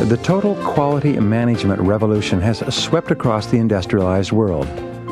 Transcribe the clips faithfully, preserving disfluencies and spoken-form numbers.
The total quality management revolution has swept across the industrialized world.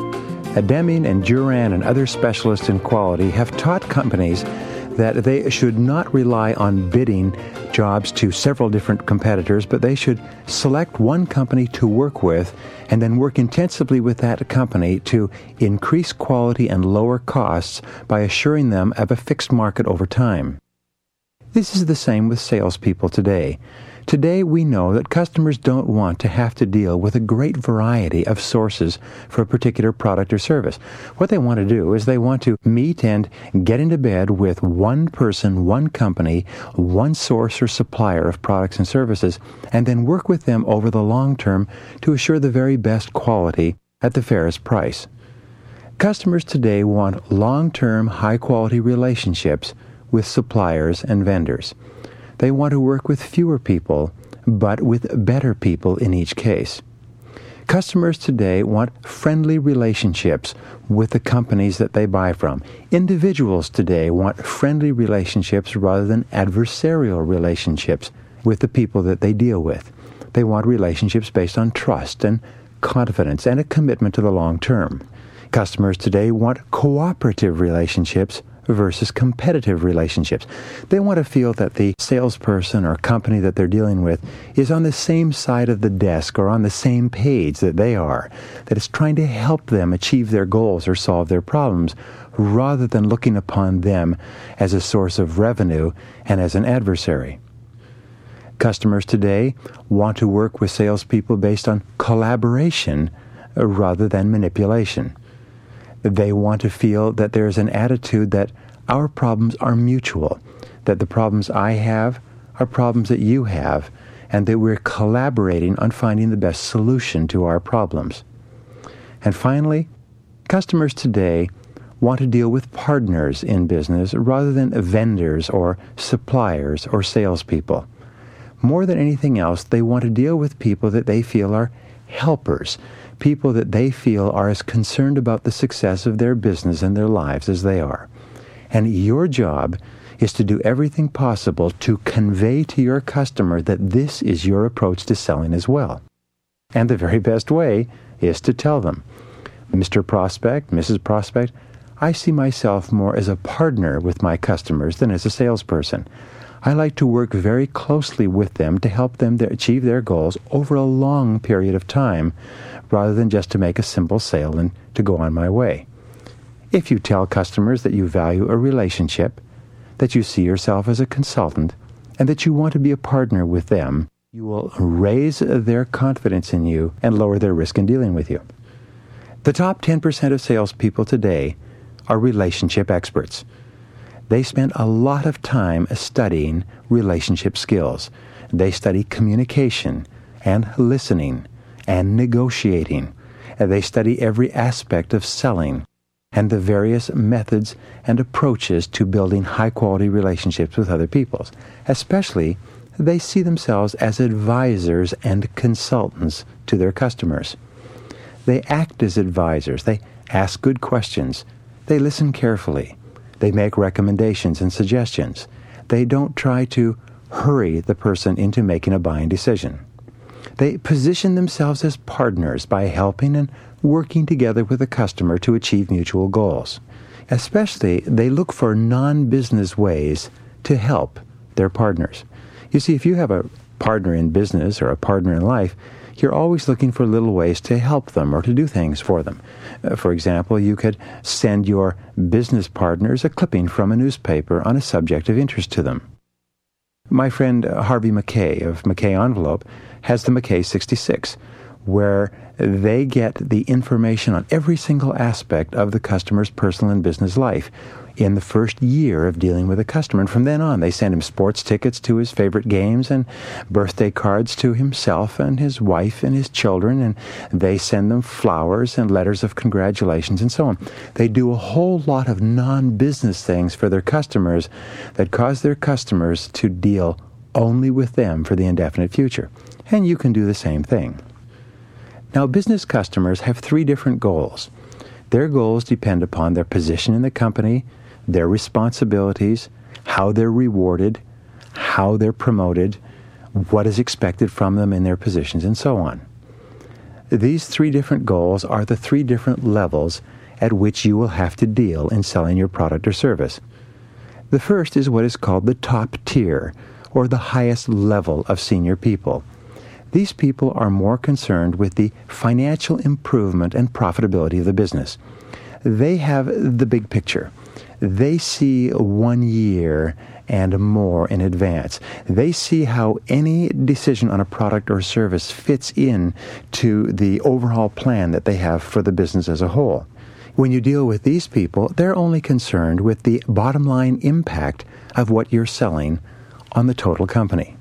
Deming and Juran and other specialists in quality have taught companies that they should not rely on bidding jobs to several different competitors, but they should select one company to work with and then work intensively with that company to increase quality and lower costs by assuring them of a fixed market over time. This is the same with salespeople today. Today, we know that customers don't want to have to deal with a great variety of sources for a particular product or service. What they want to do is they want to meet and get into bed with one person, one company, one source or supplier of products and services, and then work with them over the long term to assure the very best quality at the fairest price. Customers today want long-term, high-quality relationships with suppliers and vendors. They want to work with fewer people, but with better people in each case. Customers today want friendly relationships with the companies that they buy from. Individuals today want friendly relationships rather than adversarial relationships with the people that they deal with. They want relationships based on trust and confidence and a commitment to the long term. Customers today want cooperative relationships versus competitive relationships. They want to feel that the salesperson or company that they're dealing with is on the same side of the desk or on the same page that they are, that it's trying to help them achieve their goals or solve their problems, rather than looking upon them as a source of revenue and as an adversary. Customers today want to work with salespeople based on collaboration rather than manipulation. They want to feel that there is an attitude that our problems are mutual, that the problems I have are problems that you have, and that we're collaborating on finding the best solution to our problems. And finally, customers today want to deal with partners in business rather than vendors or suppliers or salespeople. More than anything else, they want to deal with people that they feel are helpers, people that they feel are as concerned about the success of their business and their lives as they are. And your job is to do everything possible to convey to your customer that this is your approach to selling as well. And the very best way is to tell them, Mister Prospect, Missus Prospect, I see myself more as a partner with my customers than as a salesperson. I like to work very closely with them to help them to achieve their goals over a long period of time, rather than just to make a simple sale and to go on my way. If you tell customers that you value a relationship, that you see yourself as a consultant, and that you want to be a partner with them, you will raise their confidence in you and lower their risk in dealing with you. The top ten percent of salespeople today are relationship experts. They spend a lot of time studying relationship skills. They study communication and listening and negotiating. They study every aspect of selling and the various methods and approaches to building high-quality relationships with other people. Especially, they see themselves as advisors and consultants to their customers. They act as advisors. They ask good questions. They listen carefully. They make recommendations and suggestions. They don't try to hurry the person into making a buying decision. They position themselves as partners by helping and working together with the customer to achieve mutual goals. Especially, they look for non-business ways to help their partners. You see, if you have a partner in business or a partner in life, you're always looking for little ways to help them or to do things for them. Uh, for example, you could send your business partners a clipping from a newspaper on a subject of interest to them. My friend uh, Harvey McKay of McKay Envelope has the McKay sixty-six, where they get the information on every single aspect of the customer's personal and business life in the first year of dealing with a customer. And from then on, they send him sports tickets to his favorite games and birthday cards to himself and his wife and his children, and they send them flowers and letters of congratulations and so on. They do a whole lot of non-business things for their customers that cause their customers to deal only with them for the indefinite future. And you can do the same thing. Now, business customers have three different goals. Their goals depend upon their position in the company, their responsibilities, how they're rewarded, how they're promoted, what is expected from them in their positions, and so on. These three different goals are the three different levels at which you will have to deal in selling your product or service. The first is what is called the top tier, or the highest level of senior people. These people are more concerned with the financial improvement and profitability of the business. They have the big picture. They see one year and more in advance. They see how any decision on a product or service fits in to the overall plan that they have for the business as a whole. When you deal with these people, they're only concerned with the bottom line impact of what you're selling on the total company.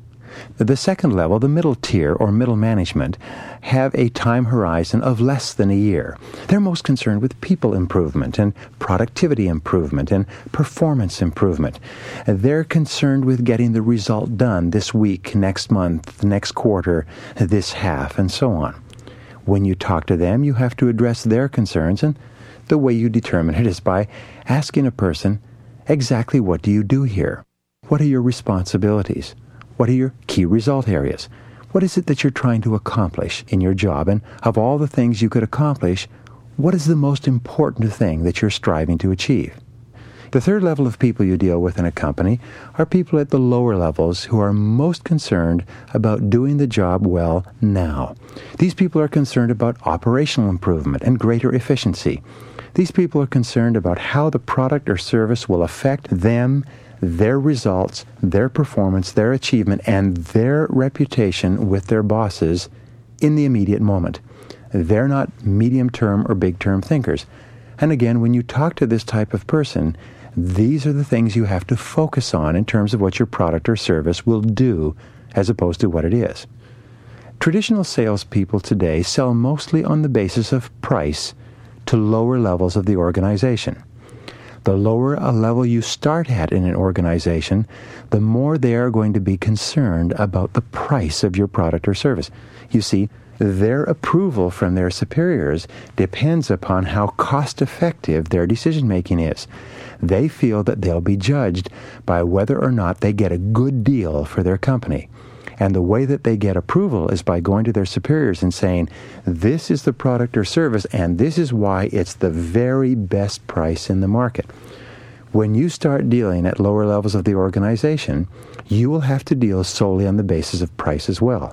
The second level, the middle tier or middle management, have a time horizon of less than a year. They're most concerned with people improvement and productivity improvement and performance improvement. They're concerned with getting the result done this week, next month, next quarter, this half, and so on. When you talk to them, you have to address their concerns, and the way you determine it is by asking a person, exactly what do you do here? What are your responsibilities? What are your key result areas? What is it that you're trying to accomplish in your job? And of all the things you could accomplish, what is the most important thing that you're striving to achieve? The third level of people you deal with in a company are people at the lower levels who are most concerned about doing the job well now. These people are concerned about operational improvement and greater efficiency. These people are concerned about how the product or service will affect them, their results, their performance, their achievement, and their reputation with their bosses in the immediate moment. They're not medium-term or big-term thinkers. And again, when you talk to this type of person, these are the things you have to focus on in terms of what your product or service will do as opposed to what it is. Traditional salespeople today sell mostly on the basis of price to lower levels of the organization. The lower a level you start at in an organization, the more they are going to be concerned about the price of your product or service. You see, their approval from their superiors depends upon how cost-effective their decision-making is. They feel that they'll be judged by whether or not they get a good deal for their company. And the way that they get approval is by going to their superiors and saying, this is the product or service, and this is why it's the very best price in the market. When you start dealing at lower levels of the organization, you will have to deal solely on the basis of price as well.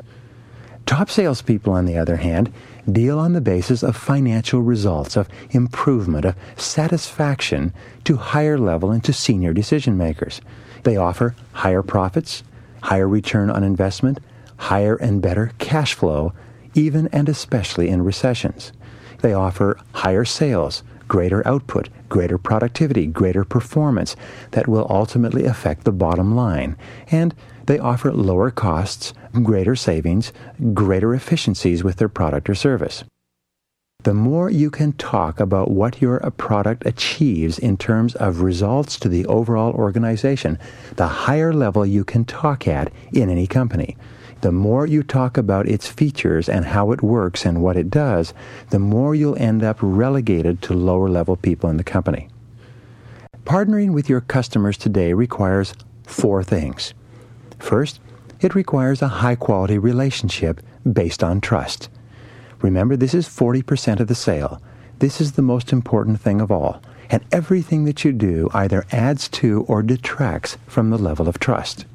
Top salespeople, on the other hand, deal on the basis of financial results, of improvement, of satisfaction to higher level and to senior decision makers. They offer higher profits, higher return on investment, higher and better cash flow, even and especially in recessions. They offer higher sales, greater output, greater productivity, greater performance that will ultimately affect the bottom line. And they offer lower costs, greater savings, greater efficiencies with their product or service. The more you can talk about what your product achieves in terms of results to the overall organization, the higher level you can talk at in any company. The more you talk about its features and how it works and what it does, the more you'll end up relegated to lower level people in the company. Partnering with your customers today requires four things. First, it requires a high-quality relationship based on trust. Remember, this is forty percent of the sale. This is the most important thing of all. And everything that you do either adds to or detracts from the level of trust.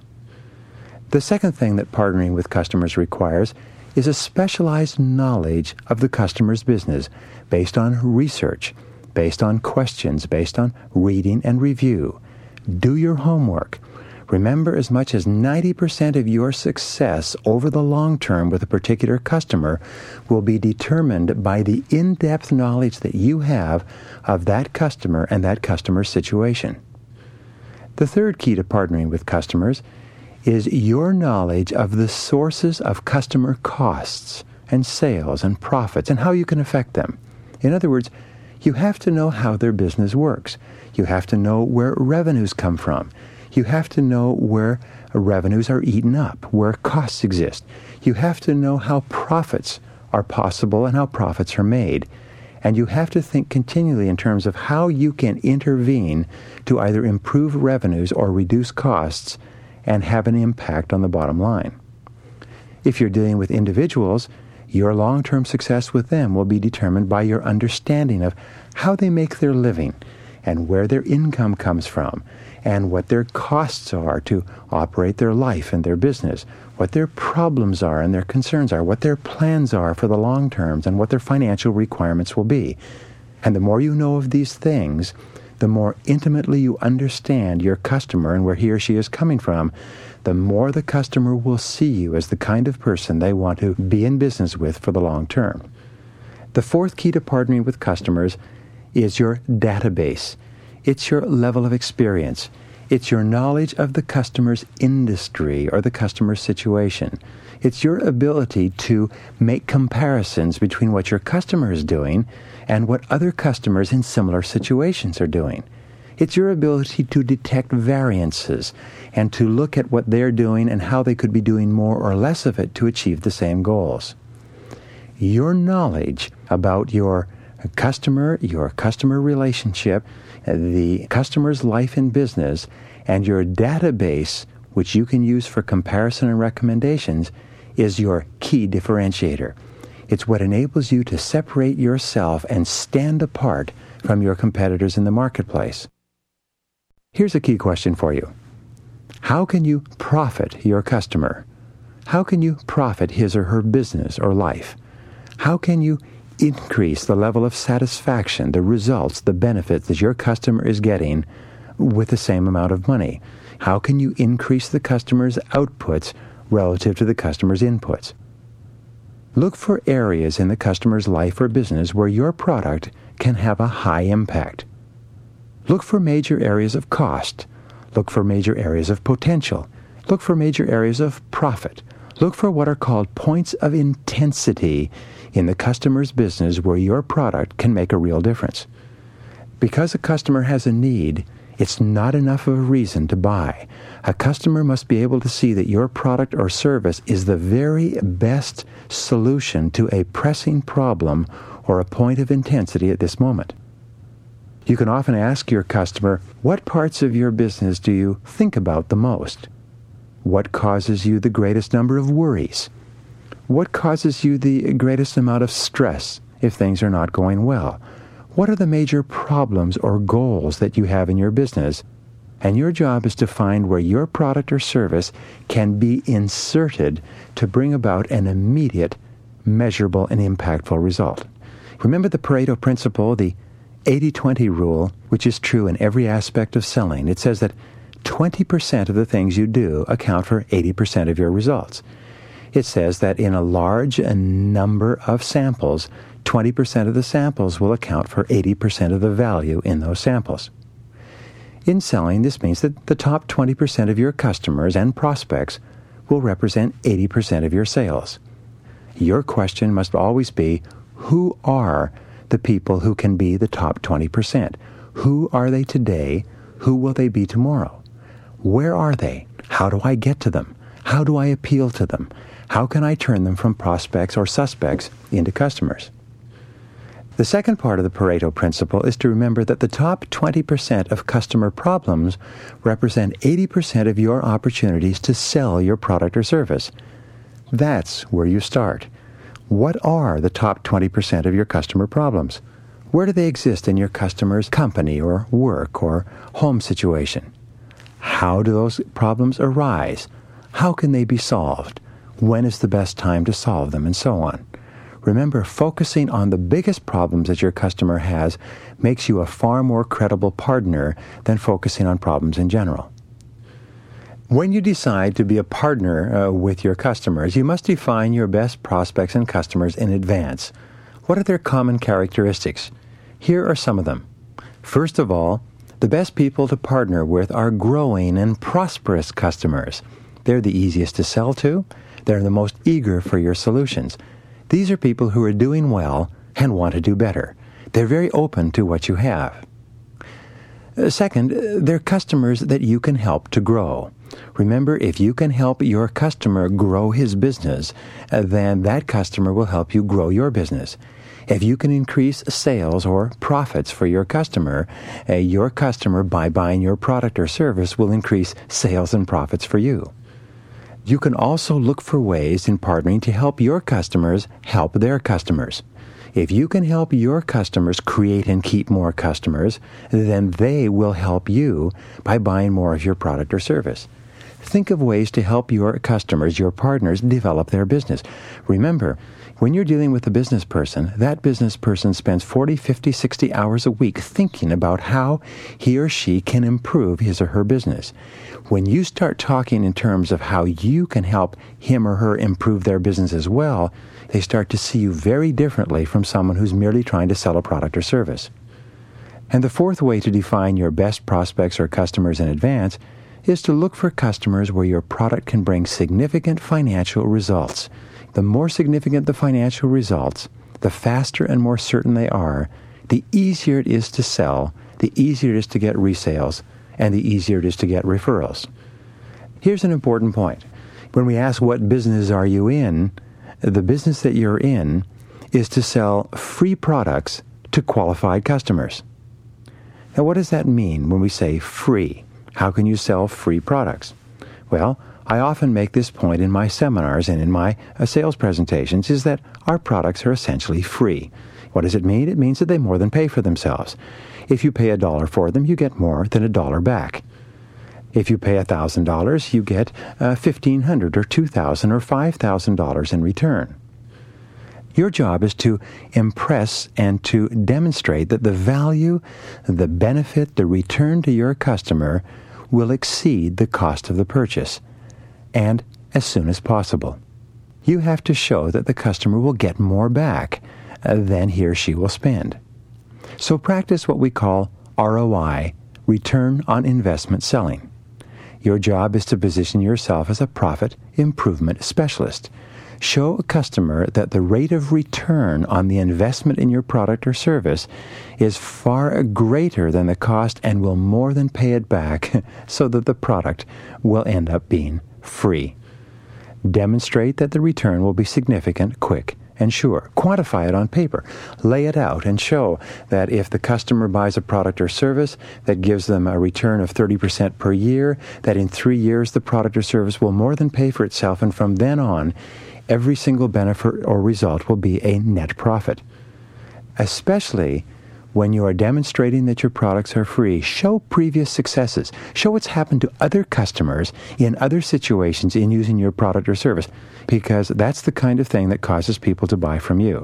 The second thing that partnering with customers requires is a specialized knowledge of the customer's business based on research, based on questions, based on reading and review. Do your homework. Remember, as much as ninety percent of your success over the long term with a particular customer will be determined by the in-depth knowledge that you have of that customer and that customer's situation. The third key to partnering with customers is your knowledge of the sources of customer costs and sales and profits and how you can affect them. In other words, you have to know how their business works. You have to know where revenues come from. You have to know where revenues are eaten up, where costs exist. You have to know how profits are possible and how profits are made. And you have to think continually in terms of how you can intervene to either improve revenues or reduce costs and have an impact on the bottom line. If you're dealing with individuals, your long-term success with them will be determined by your understanding of how they make their living and where their income comes from and what their costs are to operate their life and their business, what their problems are and their concerns are, what their plans are for the long terms, and what their financial requirements will be. And the more you know of these things, the more intimately you understand your customer and where he or she is coming from, the more the customer will see you as the kind of person they want to be in business with for the long term. The fourth key to partnering with customers is your database. It's your level of experience. It's your knowledge of the customer's industry or the customer's situation. It's your ability to make comparisons between what your customer is doing and what other customers in similar situations are doing. It's your ability to detect variances and to look at what they're doing and how they could be doing more or less of it to achieve the same goals. Your knowledge about your customer, your customer relationship, the customer's life and business, and your database, which you can use for comparison and recommendations, is your key differentiator. It's what enables you to separate yourself and stand apart from your competitors in the marketplace. Here's a key question for you. How can you profit your customer? How can you profit his or her business or life? How can you increase the level of satisfaction, the results, the benefits that your customer is getting with the same amount of money? How can you increase the customer's outputs relative to the customer's inputs? Look for areas in the customer's life or business where your product can have a high impact. Look for major areas of cost. Look for major areas of potential. Look for major areas of profit. Look for what are called points of intensity in the customer's business where your product can make a real difference. Because a customer has a need, it's not enough of a reason to buy. A customer must be able to see that your product or service is the very best solution to a pressing problem or a point of intensity at this moment. You can often ask your customer, what parts of your business do you think about the most? What causes you the greatest number of worries? What causes you the greatest amount of stress if things are not going well? What are the major problems or goals that you have in your business? And your job is to find where your product or service can be inserted to bring about an immediate, measurable, and impactful result. Remember the Pareto principle, the eighty twenty rule, which is true in every aspect of selling. It says that twenty percent of the things you do account for eighty percent of your results. It says that in a large number of samples, twenty percent of the samples will account for eighty percent of the value in those samples. In selling, this means that the top twenty percent of your customers and prospects will represent eighty percent of your sales. Your question must always be, who are the people who can be the top twenty percent? Who are they today? Who will they be tomorrow? Where are they? How do I get to them? How do I appeal to them? How can I turn them from prospects or suspects into customers? The second part of the Pareto principle is to remember that the top twenty percent of customer problems represent eighty percent of your opportunities to sell your product or service. That's where you start. What are the top twenty percent of your customer problems? Where do they exist in your customer's company or work or home situation? How do those problems arise? How can they be solved? When is the best time to solve them? And so on. Remember, focusing on the biggest problems that your customer has makes you a far more credible partner than focusing on problems in general. When you decide to be a partner uh, with your customers, you must define your best prospects and customers in advance. What are their common characteristics? Here are some of them. First of all, the best people to partner with are growing and prosperous customers. They're the easiest to sell to. They're the most eager for your solutions. These are people who are doing well and want to do better. They're very open to what you have. Second, they're customers that you can help to grow. Remember, if you can help your customer grow his business, then that customer will help you grow your business. If you can increase sales or profits for your customer, uh, your customer, by buying your product or service, will increase sales and profits for you. You can also look for ways in partnering to help your customers help their customers. If you can help your customers create and keep more customers, then they will help you by buying more of your product or service. Think of ways to help your customers, your partners, develop their business. Remember, when you're dealing with a business person, that business person spends forty, fifty, sixty hours a week thinking about how he or she can improve his or her business. When you start talking in terms of how you can help him or her improve their business as well, they start to see you very differently from someone who's merely trying to sell a product or service. And the fourth way to define your best prospects or customers in advance is to look for customers where your product can bring significant financial results. The more significant the financial results, the faster and more certain they are, the easier it is to sell, the easier it is to get resales, and the easier it is to get referrals. Here's an important point. When we ask what business are you in, the business that you're in is to sell free products to qualified customers. Now, what does that mean when we say free? How can you sell free products? Well, I often make this point in my seminars and in my uh, sales presentations, is that our products are essentially free. What does it mean? It means that they more than pay for themselves. If you pay a dollar for them, you get more than a dollar back. If you pay one thousand dollars, you get uh, fifteen hundred dollars or two thousand dollars or five thousand dollars in return. Your job is to impress and to demonstrate that the value, the benefit, the return to your customer will exceed the cost of the purchase, and as soon as possible. You have to show that the customer will get more back uh, than he or she will spend. So practice what we call R O I, return on investment selling. Your job is to position yourself as a profit improvement specialist. Show a customer that the rate of return on the investment in your product or service is far greater than the cost and will more than pay it back so that the product will end up being free. Demonstrate that the return will be significant, quick, and sure. Quantify it on paper. Lay it out and show that if the customer buys a product or service that gives them a return of thirty percent per year, that in three years the product or service will more than pay for itself, and from then on, every single benefit or result will be a net profit. Especially when you are demonstrating that your products are free, show previous successes. Show what's happened to other customers in other situations in using your product or service, because that's the kind of thing that causes people to buy from you.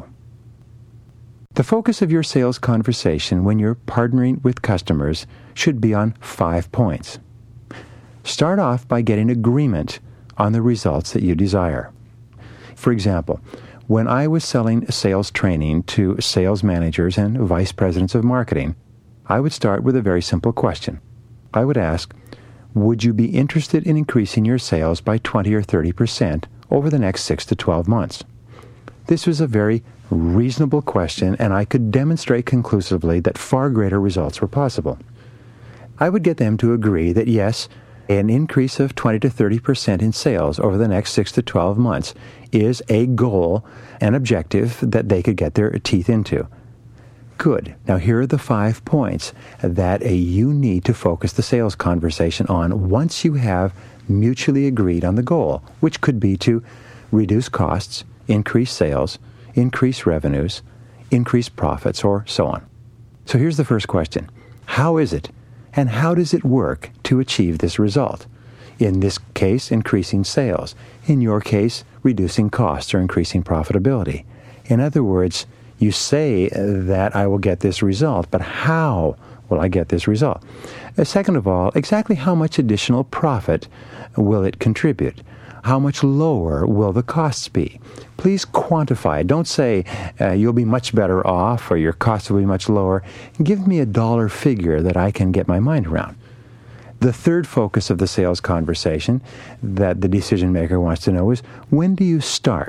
The focus of your sales conversation when you're partnering with customers should be on five points. Start off by getting agreement on the results that you desire. For example, when I was selling sales training to sales managers and vice presidents of marketing, I would start with a very simple question. I would ask, would you be interested in increasing your sales by twenty or thirty percent over the next six to twelve months? This was a very reasonable question, and I could demonstrate conclusively that far greater results were possible. I would get them to agree that yes, an increase of twenty to thirty percent in sales over the next six to twelve months is a goal, an objective that they could get their teeth into. Good. Now here are the five points that uh, you need to focus the sales conversation on once you have mutually agreed on the goal, which could be to reduce costs, increase sales, increase revenues, increase profits, or so on. So here's the first question. How is it and how does it work to achieve this result? In this case, increasing sales. In your case, reducing costs or increasing profitability. In other words, you say that I will get this result, but how will I get this result? Uh, second of all, exactly how much additional profit will it contribute? How much lower will the costs be? Please quantify. Don't say uh, you'll be much better off or your costs will be much lower. Give me a dollar figure that I can get my mind around. The third focus of the sales conversation that the decision maker wants to know is, when do you start?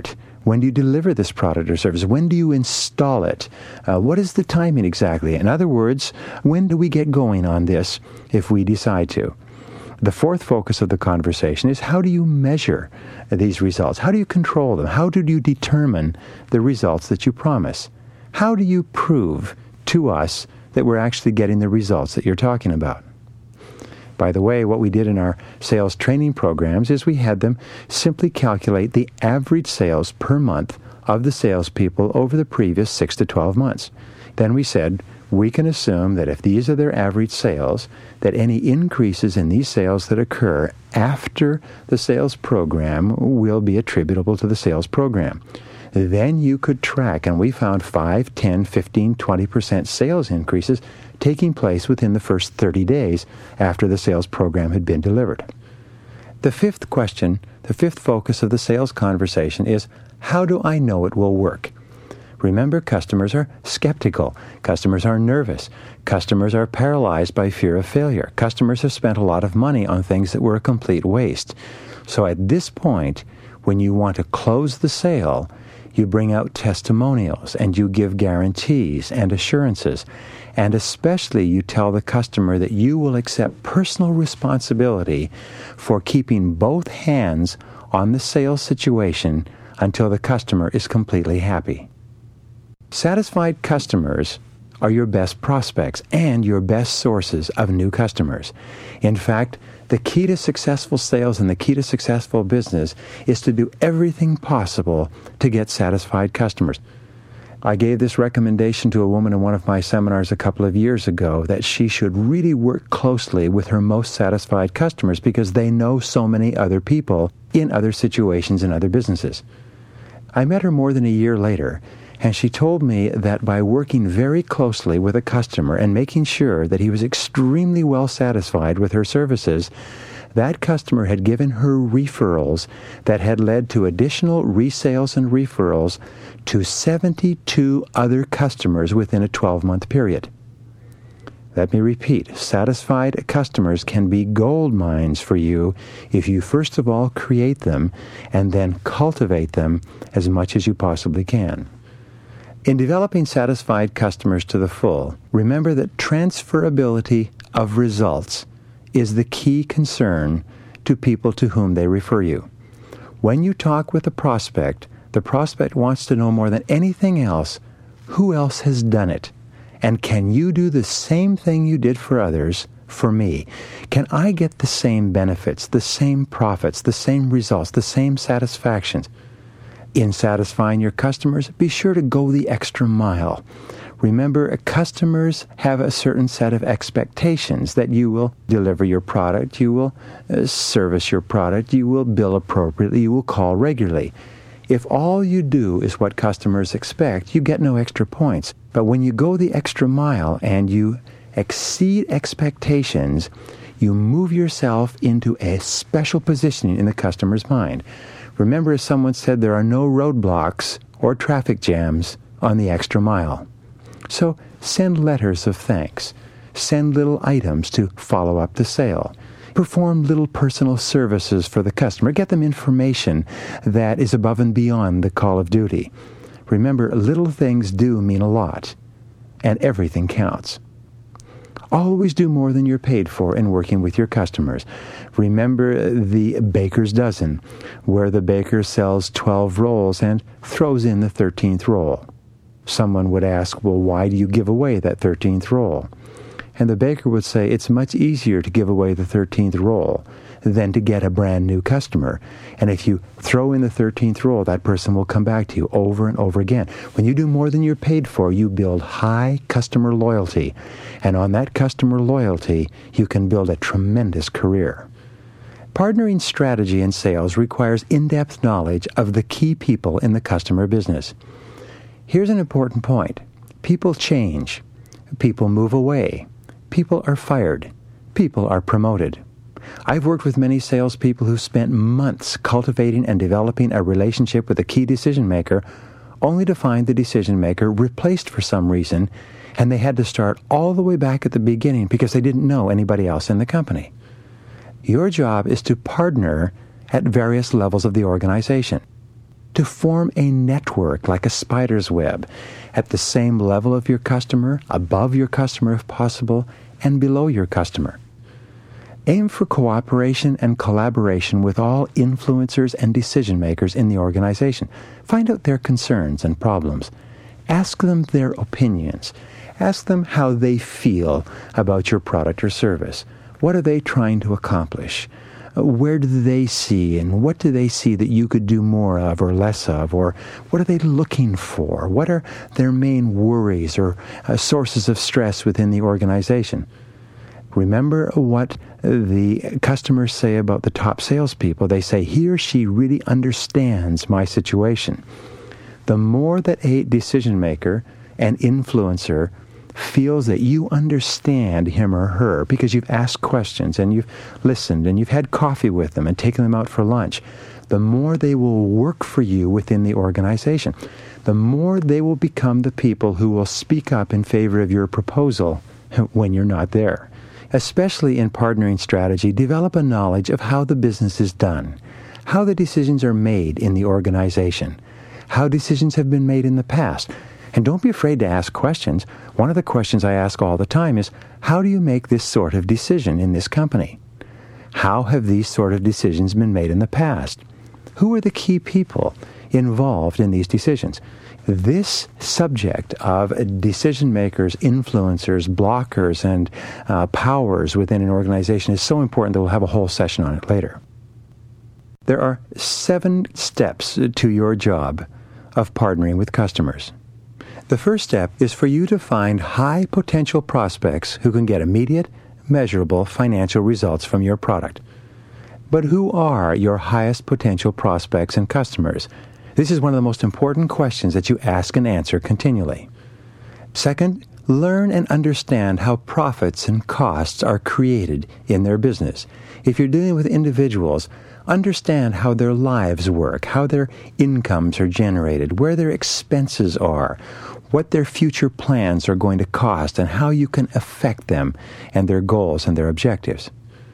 When do you deliver this product or service? When do you install it? Uh, what is the timing exactly? In other words, when do we get going on this if we decide to? The fourth focus of the conversation is, how do you measure these results? How do you control them? How do you determine the results that you promise? How do you prove to us that we're actually getting the results that you're talking about? By the way, what we did in our sales training programs is we had them simply calculate the average sales per month of the salespeople over the previous six to twelve months. Then we said, we can assume that if these are their average sales, that any increases in these sales that occur after the sales program will be attributable to the sales program. Then you could track, and we found five, ten, fifteen, twenty percent sales increases taking place within the first thirty days after the sales program had been delivered. The fifth question, the fifth focus of the sales conversation is, how do I know it will work? Remember, customers are skeptical. Customers are nervous. Customers are paralyzed by fear of failure. Customers have spent a lot of money on things that were a complete waste. So at this point, when you want to close the sale, you bring out testimonials and you give guarantees and assurances. And especially you tell the customer that you will accept personal responsibility for keeping both hands on the sales situation until the customer is completely happy. Satisfied customers are your best prospects and your best sources of new customers. In fact, the key to successful sales and the key to successful business is to do everything possible to get satisfied customers. I gave this recommendation to a woman in one of my seminars a couple of years ago, that she should really work closely with her most satisfied customers because they know so many other people in other situations and other businesses. I met her more than a year later, and she told me that by working very closely with a customer and making sure that he was extremely well satisfied with her services, that customer had given her referrals that had led to additional resales and referrals to seventy-two other customers within a twelve-month period. Let me repeat, satisfied customers can be gold mines for you if you first of all create them and then cultivate them as much as you possibly can. In developing satisfied customers to the full, remember that transferability of results is the key concern to people to whom they refer you. When you talk with a prospect, the prospect wants to know more than anything else, who else has done it? And can you do the same thing you did for others for me? Can I get the same benefits, the same profits, the same results, the same satisfactions? In satisfying your customers, be sure to go the extra mile. Remember, customers have a certain set of expectations that you will deliver your product, you will uh, service your product, you will bill appropriately, you will call regularly. If all you do is what customers expect, you get no extra points. But when you go the extra mile and you exceed expectations, you move yourself into a special positioning in the customer's mind. Remember, as someone said, there are no roadblocks or traffic jams on the extra mile. So send letters of thanks. Send little items to follow up the sale. Perform little personal services for the customer. Get them information that is above and beyond the call of duty. Remember, little things do mean a lot, and everything counts. Always do more than you're paid for in working with your customers. Remember the baker's dozen, where the baker sells twelve rolls and throws in the thirteenth roll. Someone would ask, well, why do you give away that thirteenth roll? And the baker would say, it's much easier to give away the thirteenth roll than to get a brand new customer. And if you throw in the thirteenth roll, that person will come back to you over and over again. When you do more than you're paid for, you build high customer loyalty. And on that customer loyalty, you can build a tremendous career. Partnering strategy in sales requires in-depth knowledge of the key people in the customer business. Here's an important point. People change. People move away. People are fired. People are promoted. I've worked with many salespeople who spent months cultivating and developing a relationship with a key decision maker, only to find the decision maker replaced for some reason, and they had to start all the way back at the beginning because they didn't know anybody else in the company. Your job is to partner at various levels of the organization. to form a network like a spider's web at the same level of your customer, above your customer if possible, and below your customer. Aim for cooperation and collaboration with all influencers and decision makers in the organization. Find out their concerns and problems. Ask them their opinions. Ask them how they feel about your product or service. What are they trying to accomplish? Where do they see and what do they see that you could do more of or less of? Or what are they looking for? What are their main worries or uh, sources of stress within the organization? Remember what the customers say about the top salespeople. They say, he or she really understands my situation. The more that a decision maker and influencer feels that you understand him or her because you've asked questions and you've listened and you've had coffee with them and taken them out for lunch, the more they will work for you within the organization. The more they will become the people who will speak up in favor of your proposal when you're not there. Especially in partnering strategy, develop a knowledge of how the business is done, how the decisions are made in the organization, how decisions have been made in the past. And don't be afraid to ask questions. One of the questions I ask all the time is, how do you make this sort of decision in this company? How have these sort of decisions been made in the past? Who are the key people involved in these decisions? This subject of decision makers, influencers, blockers, and uh, powers within an organization is so important that we'll have a whole session on it later. There are seven steps to your job of partnering with customers. The first step is for you to find high potential prospects who can get immediate, measurable financial results from your product. But who are your highest potential prospects and customers? This is one of the most important questions that you ask and answer continually. Second, learn and understand how profits and costs are created in their business. If you're dealing with individuals, understand how their lives work, how their incomes are generated, where their expenses are, what their future plans are going to cost, and how you can affect them and their goals and their objectives.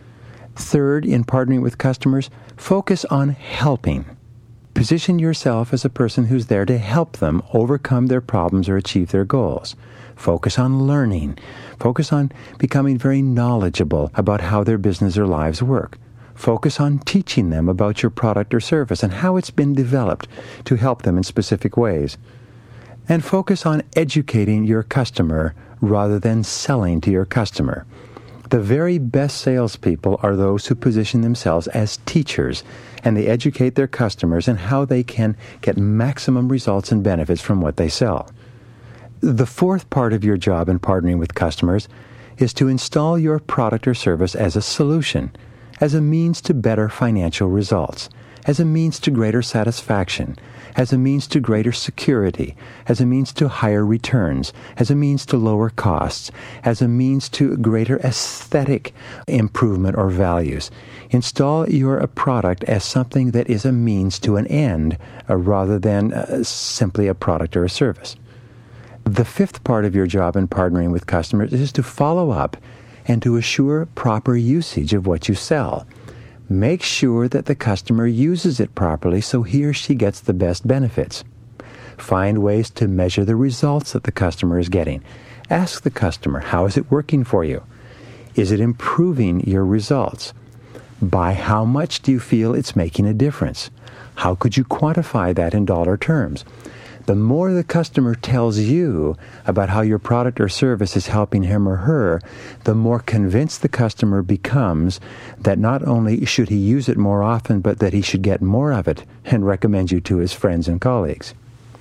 Third, in partnering with customers, focus on helping. Position yourself as a person who's there to help them overcome their problems or achieve their goals. Focus on learning. Focus on becoming very knowledgeable about how their business or lives work. Focus on teaching them about your product or service and how it's been developed to help them in specific ways. And focus on educating your customer rather than selling to your customer. The very best salespeople are those who position themselves as teachers, and they educate their customers in how they can get maximum results and benefits from what they sell. The fourth part of your job in partnering with customers is to install your product or service as a solution, as a means to better financial results, as a means to greater satisfaction, as a means to greater security, as a means to higher returns, as a means to lower costs, as a means to greater aesthetic improvement or values. Install your product as something that is a means to an end, uh, rather than uh, simply a product or a service. The fifth part of your job in partnering with customers is to follow up and to assure proper usage of what you sell. Make sure that the customer uses it properly so he or she gets the best benefits. Find ways to measure the results that the customer is getting. Ask the customer, how is it working for you? Is it improving your results? By how much do you feel it's making a difference? How could you quantify that in dollar terms? The more the customer tells you about how your product or service is helping him or her, the more convinced the customer becomes that not only should he use it more often, but that he should get more of it and recommend you to his friends and colleagues.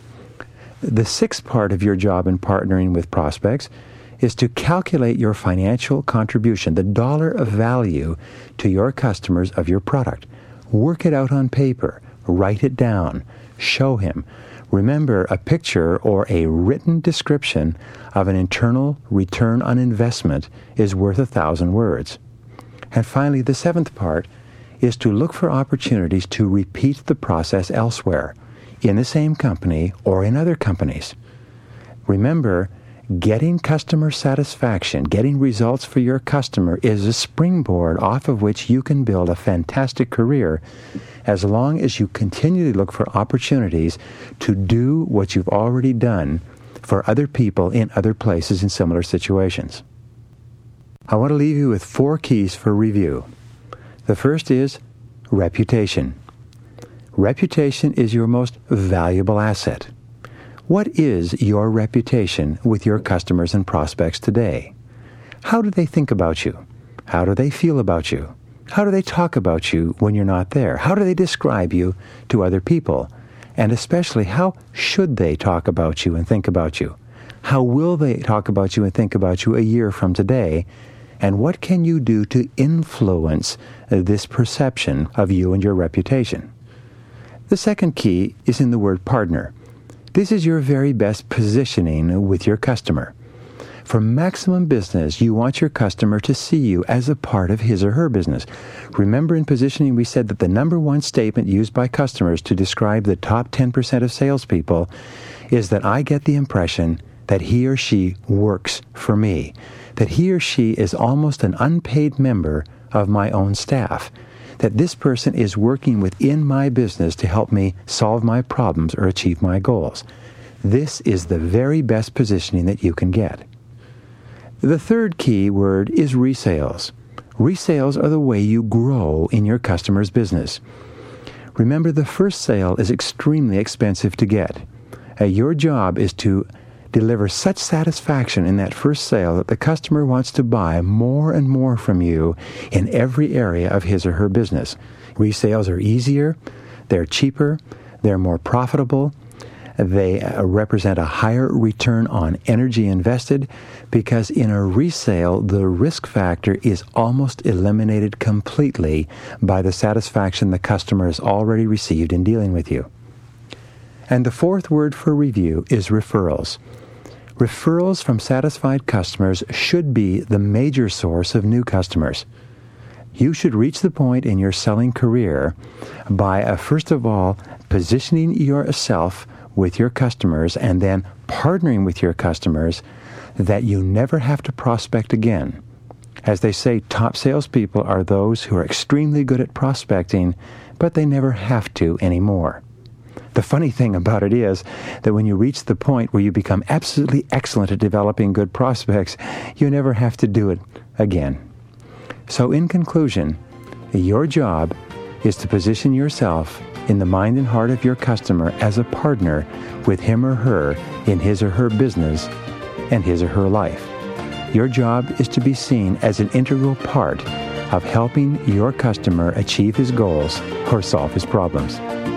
The sixth part of your job in partnering with prospects is to calculate your financial contribution, the dollar of value to your customers of your product. Work it out on paper. Write it down. Show him. Remember, a picture or a written description of an internal return on investment is worth a thousand words. And finally, the seventh part is to look for opportunities to repeat the process elsewhere, in the same company or in other companies. Remember, Getting customer satisfaction, getting results for your customer is a springboard off of which you can build a fantastic career as long as you continually look for opportunities to do what you've already done for other people in other places in similar situations. I want to leave you with four keys for review. The first is reputation. Reputation is your most valuable asset. What is your reputation with your customers and prospects today? How do they think about you? How do they feel about you? How do they talk about you when you're not there? How do they describe you to other people? And especially, how should they talk about you and think about you? How will they talk about you and think about you a year from today? And what can you do to influence this perception of you and your reputation? The second key is in the word partner. This is your very best positioning with your customer. For maximum business, you want your customer to see you as a part of his or her business. Remember, in positioning, we said that the number one statement used by customers to describe the top ten percent of salespeople is that I get the impression that he or she works for me, that he or she is almost an unpaid member of my own staff, that this person is working within my business to help me solve my problems or achieve my goals. This is the very best positioning that you can get. The third key word is resales. Resales are the way you grow in your customer's business. Remember, the first sale is extremely expensive to get. Uh, your job is to deliver such satisfaction in that first sale that the customer wants to buy more and more from you in every area of his or her business. Resales are easier, they're cheaper, they're more profitable, they uh, represent a higher return on energy invested because in a resale, the risk factor is almost eliminated completely by the satisfaction the customer has already received in dealing with you. And the fourth word for review is referrals. Referrals from satisfied customers should be the major source of new customers. You should reach the point in your selling career by, uh, first of all, positioning yourself with your customers and then partnering with your customers that you never have to prospect again. As they say, top salespeople are those who are extremely good at prospecting, but they never have to anymore. The funny thing about it is that when you reach the point where you become absolutely excellent at developing good prospects, you never have to do it again. So in conclusion, your job is to position yourself in the mind and heart of your customer as a partner with him or her in his or her business and his or her life. Your job is to be seen as an integral part of helping your customer achieve his goals or solve his problems.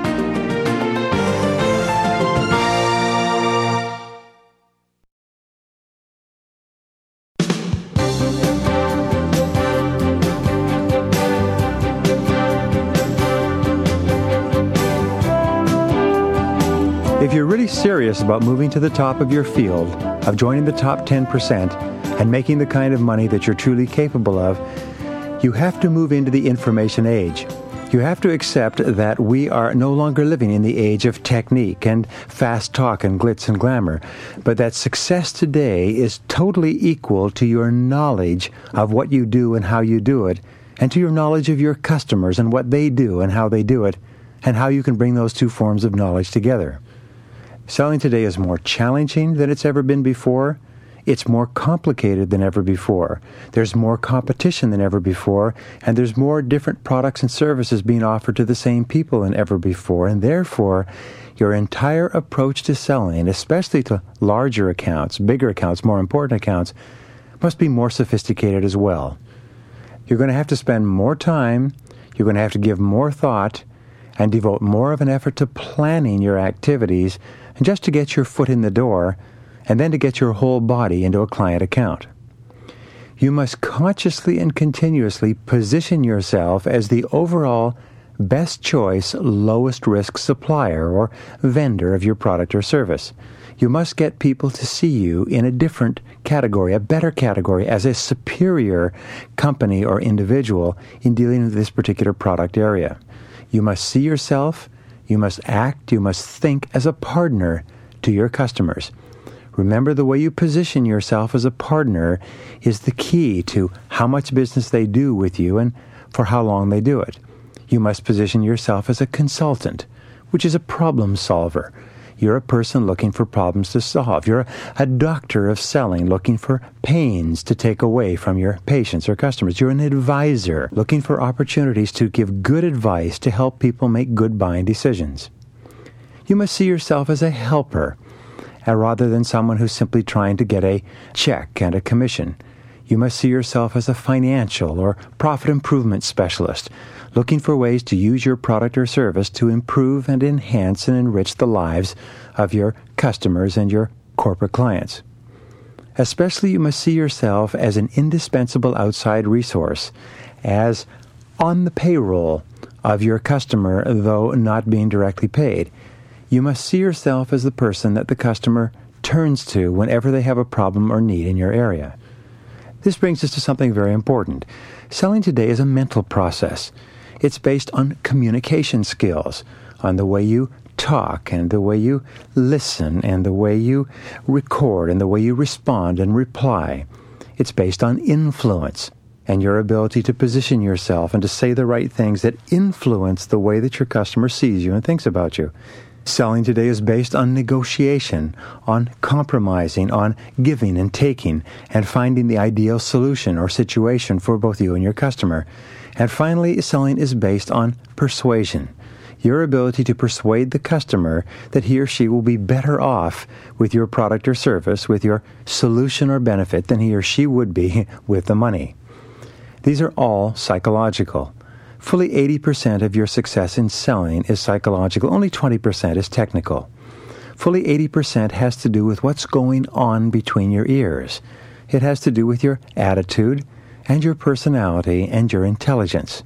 If you're really serious about moving to the top of your field, of joining the top ten percent, and making the kind of money that you're truly capable of, you have to move into the information age. You have to accept that we are no longer living in the age of technique and fast talk and glitz and glamour, but that success today is totally equal to your knowledge of what you do and how you do it, and to your knowledge of your customers and what they do and how they do it, and how you can bring those two forms of knowledge together. Selling today is more challenging than it's ever been before. It's more complicated than ever before. There's more competition than ever before, and there's more different products and services being offered to the same people than ever before, and therefore, your entire approach to selling, especially to larger accounts, bigger accounts, more important accounts, must be more sophisticated as well. You're going to have to spend more time, you're going to have to give more thought, and devote more of an effort to planning your activities, and just to get your foot in the door, and then to get your whole body into a client account. You must consciously and continuously position yourself as the overall best choice, lowest risk supplier or vendor of your product or service. You must get people to see you in a different category, a better category, as a superior company or individual in dealing with this particular product area. You must see yourself, you must act, you must think as a partner to your customers. Remember, the way you position yourself as a partner is the key to how much business they do with you and for how long they do it. You must position yourself as a consultant, which is a problem solver. You're a person looking for problems to solve. You're a, a doctor of selling, looking for pains to take away from your patients or customers. You're an advisor, looking for opportunities to give good advice to help people make good buying decisions. You must see yourself as a helper, uh, rather than someone who's simply trying to get a check and a commission. You must see yourself as a financial or profit improvement specialist, looking for ways to use your product or service to improve and enhance and enrich the lives of your customers and your corporate clients. Especially, you must see yourself as an indispensable outside resource, as on the payroll of your customer, though not being directly paid. You must see yourself as the person that the customer turns to whenever they have a problem or need in your area. This brings us to something very important. Selling today is a mental process. It's based on communication skills, on the way you talk and the way you listen and the way you record and the way you respond and reply. It's based on influence and your ability to position yourself and to say the right things that influence the way that your customer sees you and thinks about you. Selling today is based on negotiation, on compromising, on giving and taking, and finding the ideal solution or situation for both you and your customer. And finally, selling is based on persuasion, your ability to persuade the customer that he or she will be better off with your product or service, with your solution or benefit, than he or she would be with the money. These are all psychological. Fully eighty percent of your success in selling is psychological. Only twenty percent is technical. Fully eighty percent has to do with what's going on between your ears. It has to do with your attitude and your personality and your intelligence.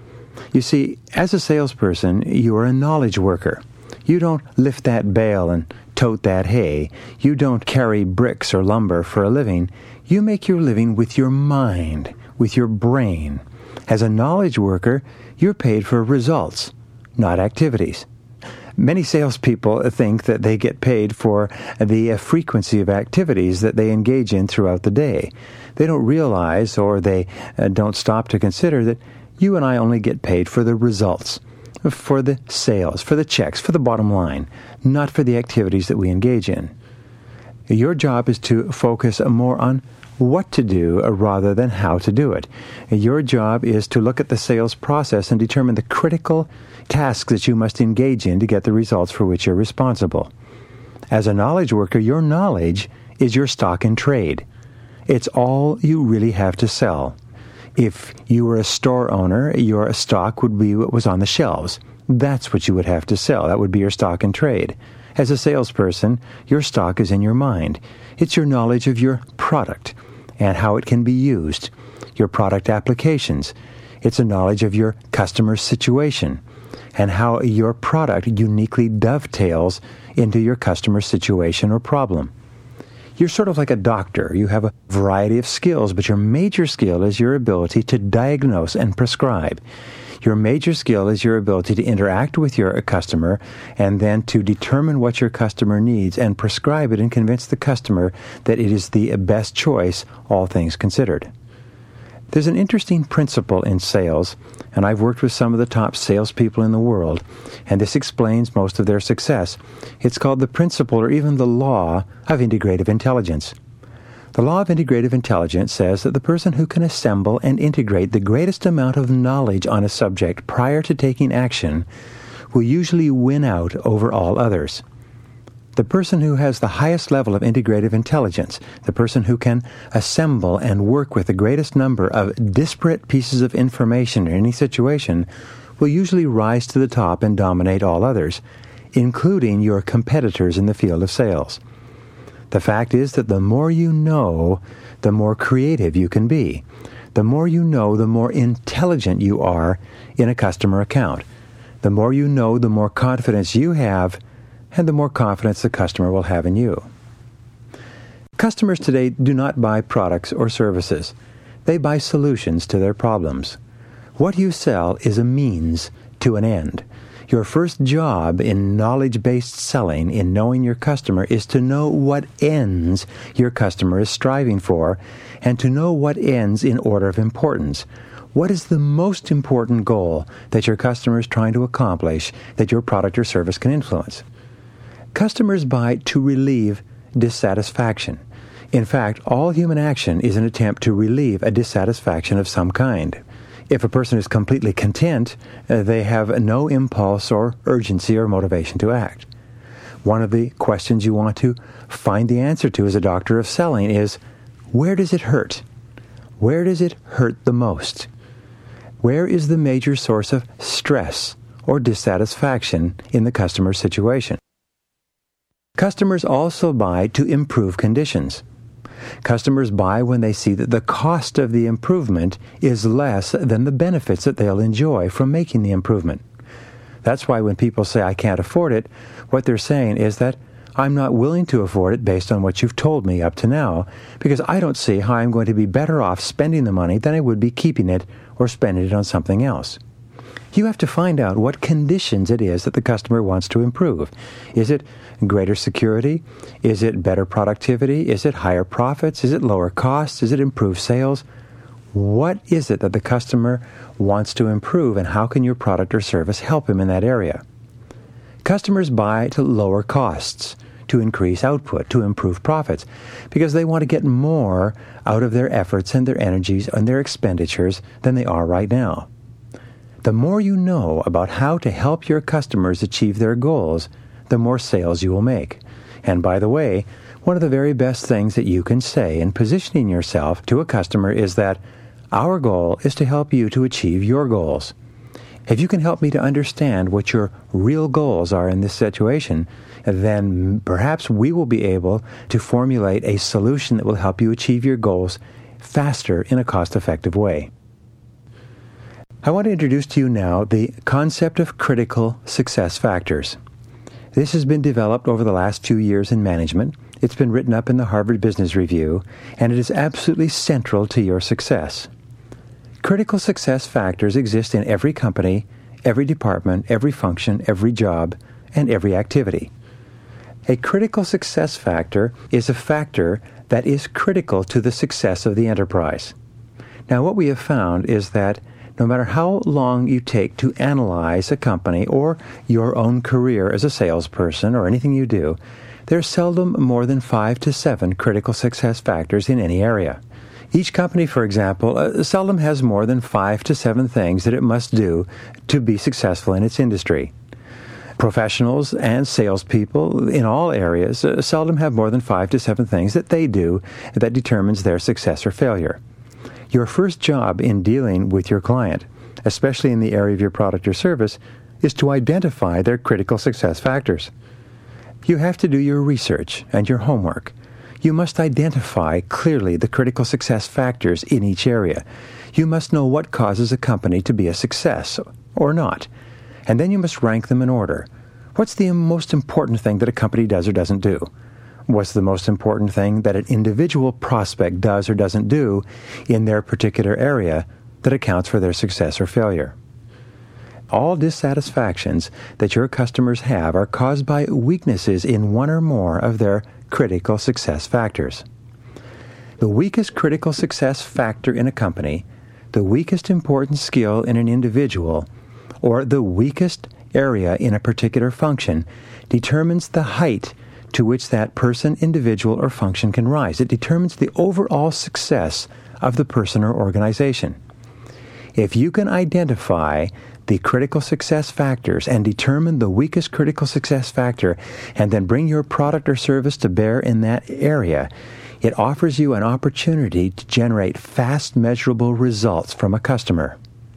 You see, as a salesperson, you are a knowledge worker. You don't lift that bale and tote that hay. You don't carry bricks or lumber for a living. You make your living with your mind, with your brain. As a knowledge worker, you're paid for results, not activities. Many salespeople think that they get paid for the frequency of activities that they engage in throughout the day. They don't realize, or they uh, don't stop to consider, that you and I only get paid for the results, for the sales, for the checks, for the bottom line, not for the activities that we engage in. Your job is to focus more on what to do rather than how to do it. Your job is to look at the sales process and determine the critical tasks that you must engage in to get the results for which you're responsible. As a knowledge worker, your knowledge is your stock in trade. It's all you really have to sell. If you were a store owner, your stock would be what was on the shelves. That's what you would have to sell. That would be your stock in trade. As a salesperson, your stock is in your mind. It's your knowledge of your product and how it can be used, your product applications. It's a knowledge of your customer's situation and how your product uniquely dovetails into your customer's situation or problem. You're sort of like a doctor. You have a variety of skills, but your major skill is your ability to diagnose and prescribe. Your major skill is your ability to interact with your customer and then to determine what your customer needs and prescribe it and convince the customer that it is the best choice, all things considered. There's an interesting principle in sales, and I've worked with some of the top salespeople in the world, and this explains most of their success. It's called the principle, or even the law, of integrative intelligence. The law of integrative intelligence says that the person who can assemble and integrate the greatest amount of knowledge on a subject prior to taking action will usually win out over all others. The person who has the highest level of integrative intelligence, the person who can assemble and work with the greatest number of disparate pieces of information in any situation, will usually rise to the top and dominate all others, including your competitors in the field of sales. The fact is that the more you know, the more creative you can be. The more you know, the more intelligent you are in a customer account. The more you know, the more confidence you have, and the more confidence the customer will have in you. Customers today do not buy products or services. They buy solutions to their problems. What you sell is a means to an end. Your first job in knowledge-based selling, in knowing your customer, is to know what ends your customer is striving for and to know what ends in order of importance. What is the most important goal that your customer is trying to accomplish that your product or service can influence? Customers buy to relieve dissatisfaction. In fact, all human action is an attempt to relieve a dissatisfaction of some kind. If a person is completely content, uh, they have no impulse or urgency or motivation to act. One of the questions you want to find the answer to as a doctor of selling is, where does it hurt? Where does it hurt the most? Where is the major source of stress or dissatisfaction in the customer's situation? Customers also buy to improve conditions. Customers buy when they see that the cost of the improvement is less than the benefits that they'll enjoy from making the improvement. That's why when people say, I can't afford it, what they're saying is that I'm not willing to afford it based on what you've told me up to now, because I don't see how I'm going to be better off spending the money than I would be keeping it or spending it on something else. You have to find out what conditions it is that the customer wants to improve. Is it greater security? Is it better productivity? Is it higher profits? Is it lower costs? Is it improved sales? What is it that the customer wants to improve, and how can your product or service help him in that area? Customers buy to lower costs, to increase output, to improve profits, because they want to get more out of their efforts and their energies and their expenditures than they are right now. The more you know about how to help your customers achieve their goals, the more sales you will make. And by the way, one of the very best things that you can say in positioning yourself to a customer is that our goal is to help you to achieve your goals. If you can help me to understand what your real goals are in this situation, then perhaps we will be able to formulate a solution that will help you achieve your goals faster in a cost-effective way. I want to introduce to you now the concept of critical success factors. This has been developed over the last few years in management. It's been written up in the Harvard Business Review, and it is absolutely central to your success. Critical success factors exist in every company, every department, every function, every job, and every activity. A critical success factor is a factor that is critical to the success of the enterprise. Now, what we have found is that no matter how long you take to analyze a company or your own career as a salesperson or anything you do, there's seldom more than five to seven critical success factors in any area. Each company, for example, uh, seldom has more than five to seven things that it must do to be successful in its industry. Professionals and salespeople in all areas uh, seldom have more than five to seven things that they do that determines their success or failure. Your first job in dealing with your client, especially in the area of your product or service, is to identify their critical success factors. You have to do your research and your homework. You must identify clearly the critical success factors in each area. You must know what causes a company to be a success or not. And then you must rank them in order. What's the most important thing that a company does or doesn't do? What's the most important thing that an individual prospect does or doesn't do in their particular area that accounts for their success or failure? All dissatisfactions that your customers have are caused by weaknesses in one or more of their critical success factors. The weakest critical success factor in a company, the weakest important skill in an individual, or the weakest area in a particular function determines the height to which that person, individual, or function can rise. It determines the overall success of the person or organization. If you can identify the critical success factors and determine the weakest critical success factor and then bring your product or service to bear in that area, it offers you an opportunity to generate fast, measurable results from a customer.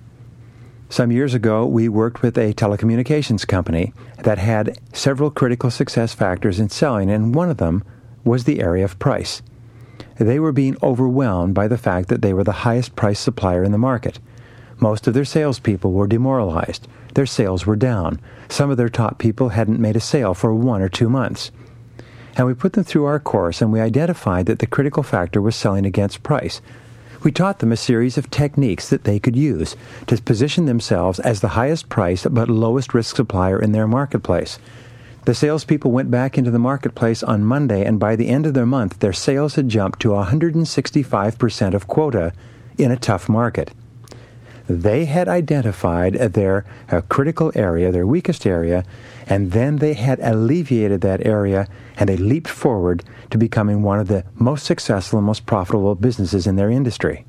Some years ago, we worked with a telecommunications company that had several critical success factors in selling, and one of them was the area of price. They were being overwhelmed by the fact that they were the highest price supplier in the market. Most of their salespeople were demoralized. Their sales were down. Some of their top people hadn't made a sale for one or two months. And we put them through our course, and we identified that the critical factor was selling against price. We taught them a series of techniques that they could use to position themselves as the highest price but lowest risk supplier in their marketplace. The salespeople went back into the marketplace on Monday, and by the end of their month, their sales had jumped to one hundred sixty-five percent of quota in a tough market. They had identified their uh, critical area, their weakest area, and then they had alleviated that area, and they leaped forward to becoming one of the most successful and most profitable businesses in their industry.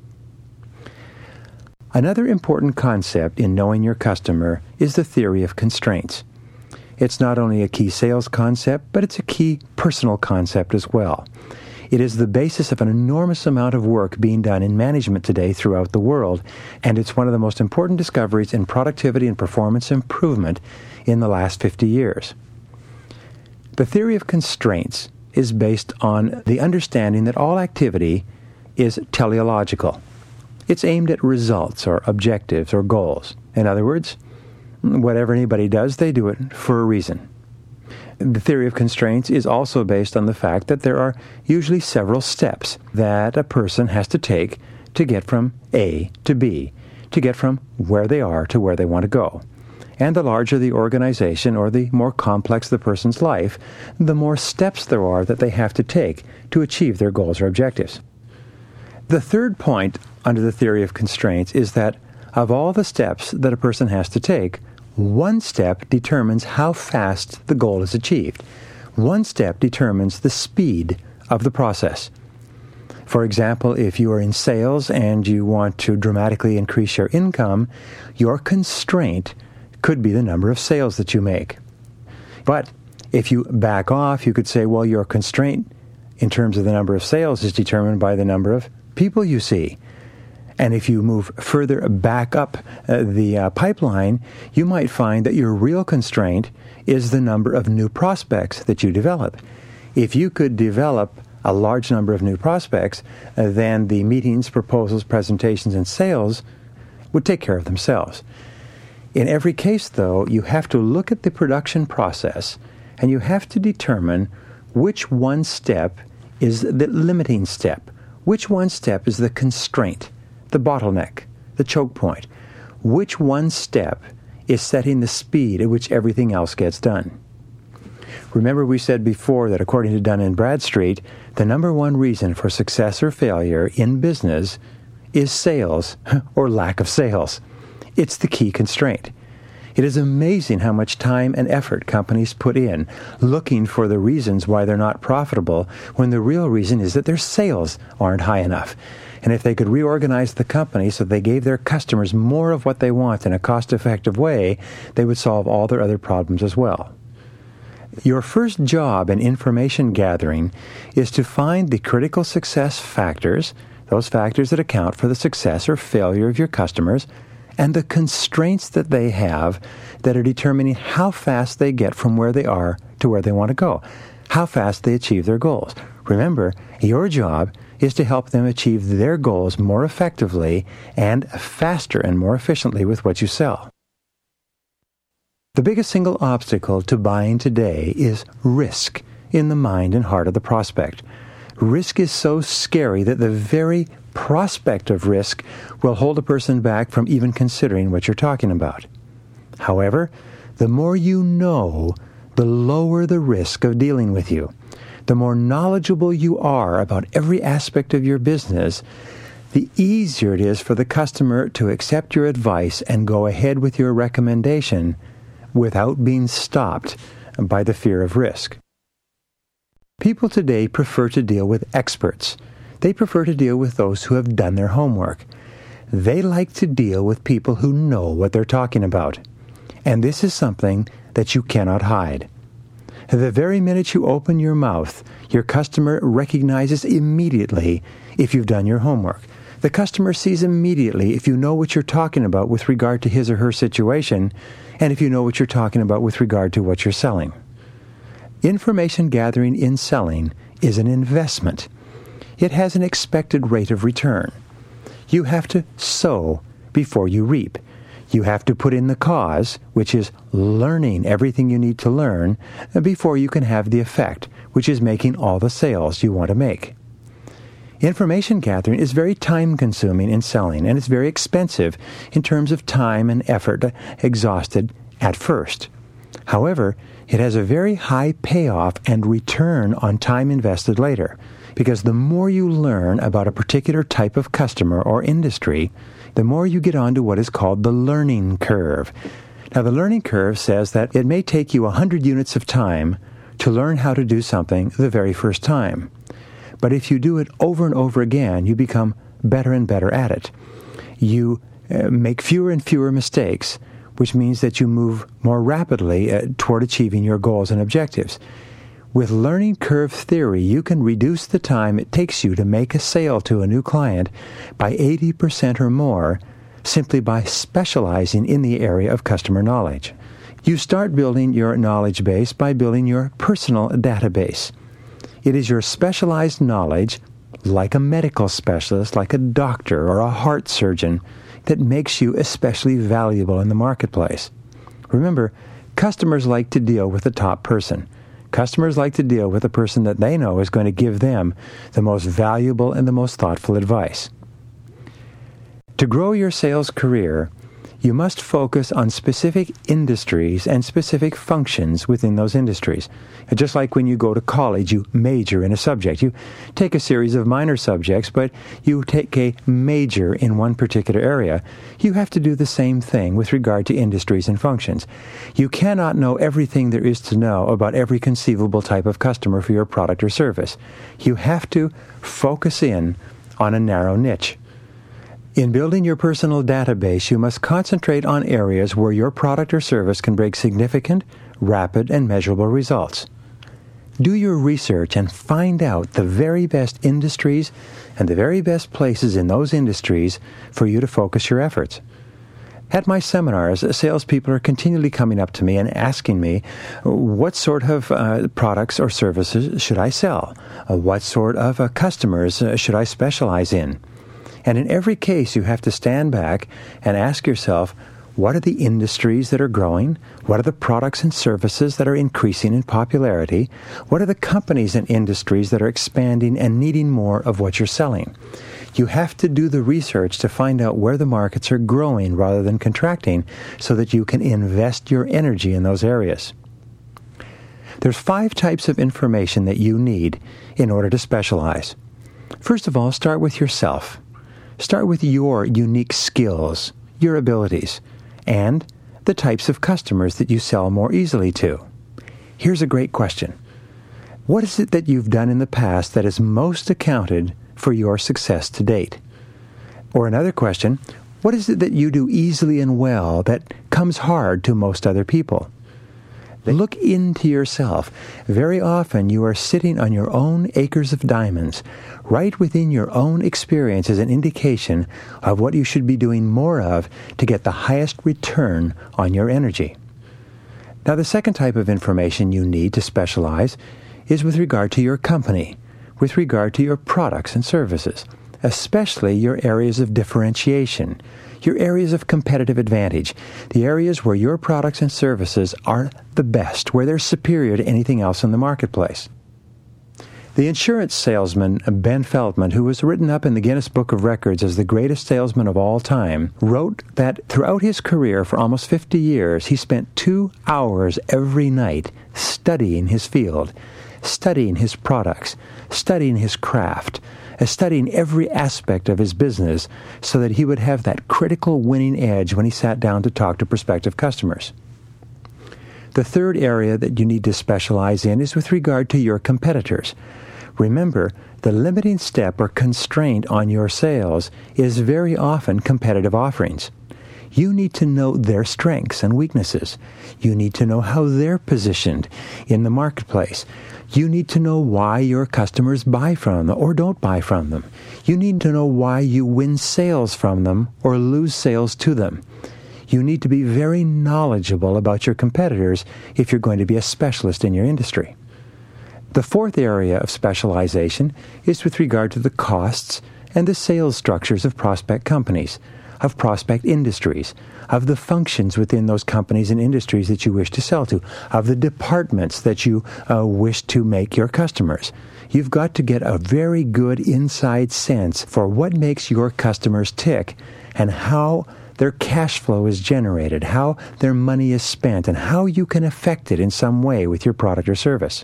Another important concept in knowing your customer is the theory of constraints. It's not only a key sales concept, but it's a key personal concept as well. It is the basis of an enormous amount of work being done in management today throughout the world, and it's one of the most important discoveries in productivity and performance improvement in the last fifty years. The theory of constraints is based on the understanding that all activity is teleological. It's aimed at results or objectives or goals. In other words, whatever anybody does, they do it for a reason. The theory of constraints is also based on the fact that there are usually several steps that a person has to take to get from A to B, to get from where they are to where they want to go. And the larger the organization or the more complex the person's life, the more steps there are that they have to take to achieve their goals or objectives. The third point under the theory of constraints is that of all the steps that a person has to take, one step determines how fast the goal is achieved. One step determines the speed of the process. For example, if you are in sales and you want to dramatically increase your income, your constraint could be the number of sales that you make. But if you back off, you could say, well, your constraint in terms of the number of sales is determined by the number of people you see. And if you move further back up uh, the uh, pipeline, you might find that your real constraint is the number of new prospects that you develop. If you could develop a large number of new prospects, uh, then the meetings, proposals, presentations, and sales would take care of themselves. In every case, though, you have to look at the production process, and you have to determine which one step is the limiting step, which one step is the constraint, the bottleneck, the choke point. Which one step is setting the speed at which everything else gets done? Remember we said before that according to Dun and Bradstreet, the number one reason for success or failure in business is sales or lack of sales. It's the key constraint. It is amazing how much time and effort companies put in looking for the reasons why they're not profitable, when the real reason is that their sales aren't high enough. And if they could reorganize the company so they gave their customers more of what they want in a cost-effective way, they would solve all their other problems as well. Your first job in information gathering is to find the critical success factors, those factors that account for the success or failure of your customers, and the constraints that they have that are determining how fast they get from where they are to where they want to go, how fast they achieve their goals. Remember, your job is to help them achieve their goals more effectively and faster and more efficiently with what you sell. The biggest single obstacle to buying today is risk in the mind and heart of the prospect. Risk is so scary that the very prospect of risk will hold a person back from even considering what you're talking about. However, the more you know, the lower the risk of dealing with you. The more knowledgeable you are about every aspect of your business, the easier it is for the customer to accept your advice and go ahead with your recommendation without being stopped by the fear of risk. People today prefer to deal with experts. They prefer to deal with those who have done their homework. They like to deal with people who know what they're talking about. And this is something that you cannot hide. The very minute you open your mouth, your customer recognizes immediately if you've done your homework. The customer sees immediately if you know what you're talking about with regard to his or her situation, and if you know what you're talking about with regard to what you're selling. Information gathering in selling is an investment. It has an expected rate of return. You have to sow before you reap. You have to put in the cause, which is learning everything you need to learn, before you can have the effect, which is making all the sales you want to make. Information gathering is very time-consuming in selling, and it's very expensive in terms of time and effort exhausted at first. However, it has a very high payoff and return on time invested later, because the more you learn about a particular type of customer or industry, the more you get onto what is called the learning curve. Now, the learning curve says that it may take you one hundred units of time to learn how to do something the very first time. But if you do it over and over again, you become better and better at it. You uh, make fewer and fewer mistakes, which means that you move more rapidly uh, toward achieving your goals and objectives. With learning curve theory, you can reduce the time it takes you to make a sale to a new client by eighty percent or more simply by specializing in the area of customer knowledge. You start building your knowledge base by building your personal database. It is your specialized knowledge, like a medical specialist, like a doctor or a heart surgeon, that makes you especially valuable in the marketplace. Remember, customers like to deal with the top person. Customers like to deal with a person that they know is going to give them the most valuable and the most thoughtful advice. To grow your sales career, you must focus on specific industries and specific functions within those industries. Just like when you go to college, you major in a subject. You take a series of minor subjects, but you take a major in one particular area. You have to do the same thing with regard to industries and functions. You cannot know everything there is to know about every conceivable type of customer for your product or service. You have to focus in on a narrow niche. In building your personal database, you must concentrate on areas where your product or service can bring significant, rapid, and measurable results. Do your research and find out the very best industries and the very best places in those industries for you to focus your efforts. At my seminars, salespeople are continually coming up to me and asking me, what sort of uh, products or services should I sell? Uh, what sort of uh, customers uh, should I specialize in? And in every case, you have to stand back and ask yourself, what are the industries that are growing? What are the products and services that are increasing in popularity? What are the companies and industries that are expanding and needing more of what you're selling? You have to do the research to find out where the markets are growing rather than contracting so that you can invest your energy in those areas. There's five types of information that you need in order to specialize. First of all, start with yourself. Start with your unique skills, your abilities, and the types of customers that you sell more easily to. Here's a great question. What is it that you've done in the past that has most accounted for your success to date? Or another question, what is it that you do easily and well that comes hard to most other people? Look into yourself. Very often you are sitting on your own acres of diamonds. Right within your own experience is an indication of what you should be doing more of to get the highest return on your energy. Now, the second type of information you need to specialize is with regard to your company, with regard to your products and services, especially your areas of differentiation, your areas of competitive advantage, the areas where your products and services are the best, where they're superior to anything else in the marketplace. The insurance salesman Ben Feldman, who was written up in the Guinness Book of Records as the greatest salesman of all time, wrote that throughout his career for almost fifty years, he spent two hours every night studying his field, studying his products, studying his craft, studying every aspect of his business so that he would have that critical winning edge when he sat down to talk to prospective customers. The third area that you need to specialize in is with regard to your competitors. Remember, the limiting step or constraint on your sales is very often competitive offerings. You need to know their strengths and weaknesses. You need to know how they're positioned in the marketplace. You need to know why your customers buy from them or don't buy from them. You need to know why you win sales from them or lose sales to them. You need to be very knowledgeable about your competitors if you're going to be a specialist in your industry. The fourth area of specialization is with regard to the costs and the sales structures of prospect companies. of prospect industries, of the functions within those companies and industries that you wish to sell to, of the departments that you uh, wish to make your customers. You've got to get a very good inside sense for what makes your customers tick and how their cash flow is generated, how their money is spent, and how you can affect it in some way with your product or service.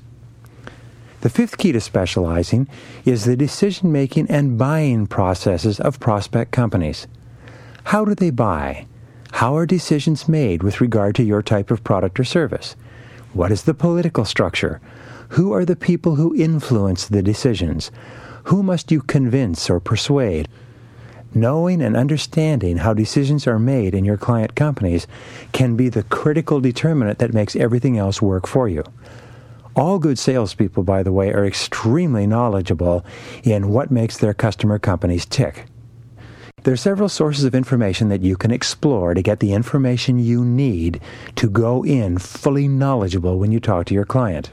The fifth key to specializing is the decision-making and buying processes of prospect companies. How do they buy? How are decisions made with regard to your type of product or service? What is the political structure? Who are the people who influence the decisions? Who must you convince or persuade? Knowing and understanding how decisions are made in your client companies can be the critical determinant that makes everything else work for you. All good salespeople, by the way, are extremely knowledgeable in what makes their customer companies tick. There are several sources of information that you can explore to get the information you need to go in fully knowledgeable when you talk to your client.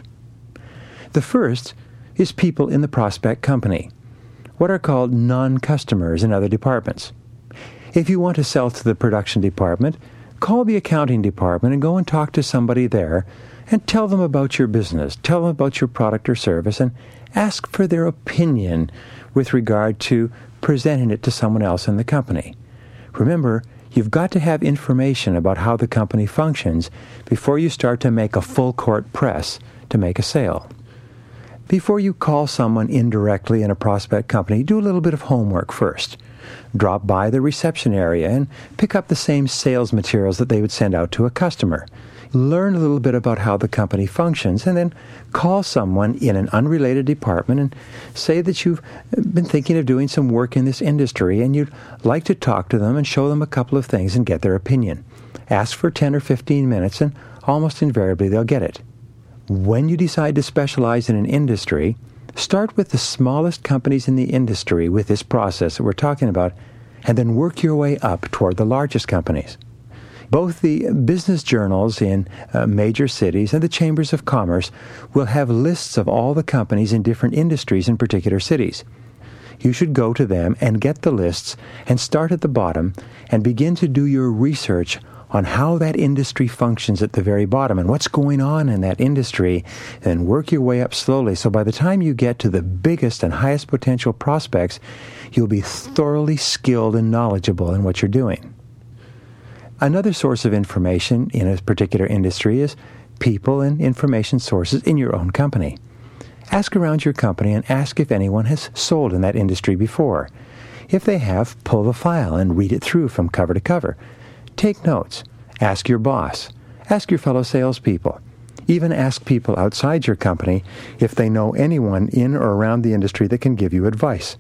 The first is people in the prospect company, what are called non-customers in other departments. If you want to sell to the production department, call the accounting department and go and talk to somebody there and tell them about your business, tell them about your product or service, and ask for their opinion with regard to presenting it to someone else in the company. Remember, you've got to have information about how the company functions before you start to make a full-court press to make a sale. Before you call someone indirectly in a prospect company, do a little bit of homework first. Drop by the reception area and pick up the same sales materials that they would send out to a customer. Learn a little bit about how the company functions, and then call someone in an unrelated department and say that you've been thinking of doing some work in this industry and you'd like to talk to them and show them a couple of things and get their opinion. Ask for ten or fifteen minutes, and almost invariably they'll get it. When you decide to specialize in an industry, start with the smallest companies in the industry with this process that we're talking about, and then work your way up toward the largest companies. Both the business journals in uh, major cities and the chambers of commerce will have lists of all the companies in different industries in particular cities. You should go to them and get the lists and start at the bottom and begin to do your research on how that industry functions at the very bottom and what's going on in that industry, and work your way up slowly. So by the time you get to the biggest and highest potential prospects, you'll be thoroughly skilled and knowledgeable in what you're doing. Another source of information in a particular industry is people and information sources in your own company. Ask around your company and ask if anyone has sold in that industry before. If they have, pull the file and read it through from cover to cover. Take notes. Ask your boss. Ask your fellow salespeople. Even ask people outside your company if they know anyone in or around the industry that can give you advice.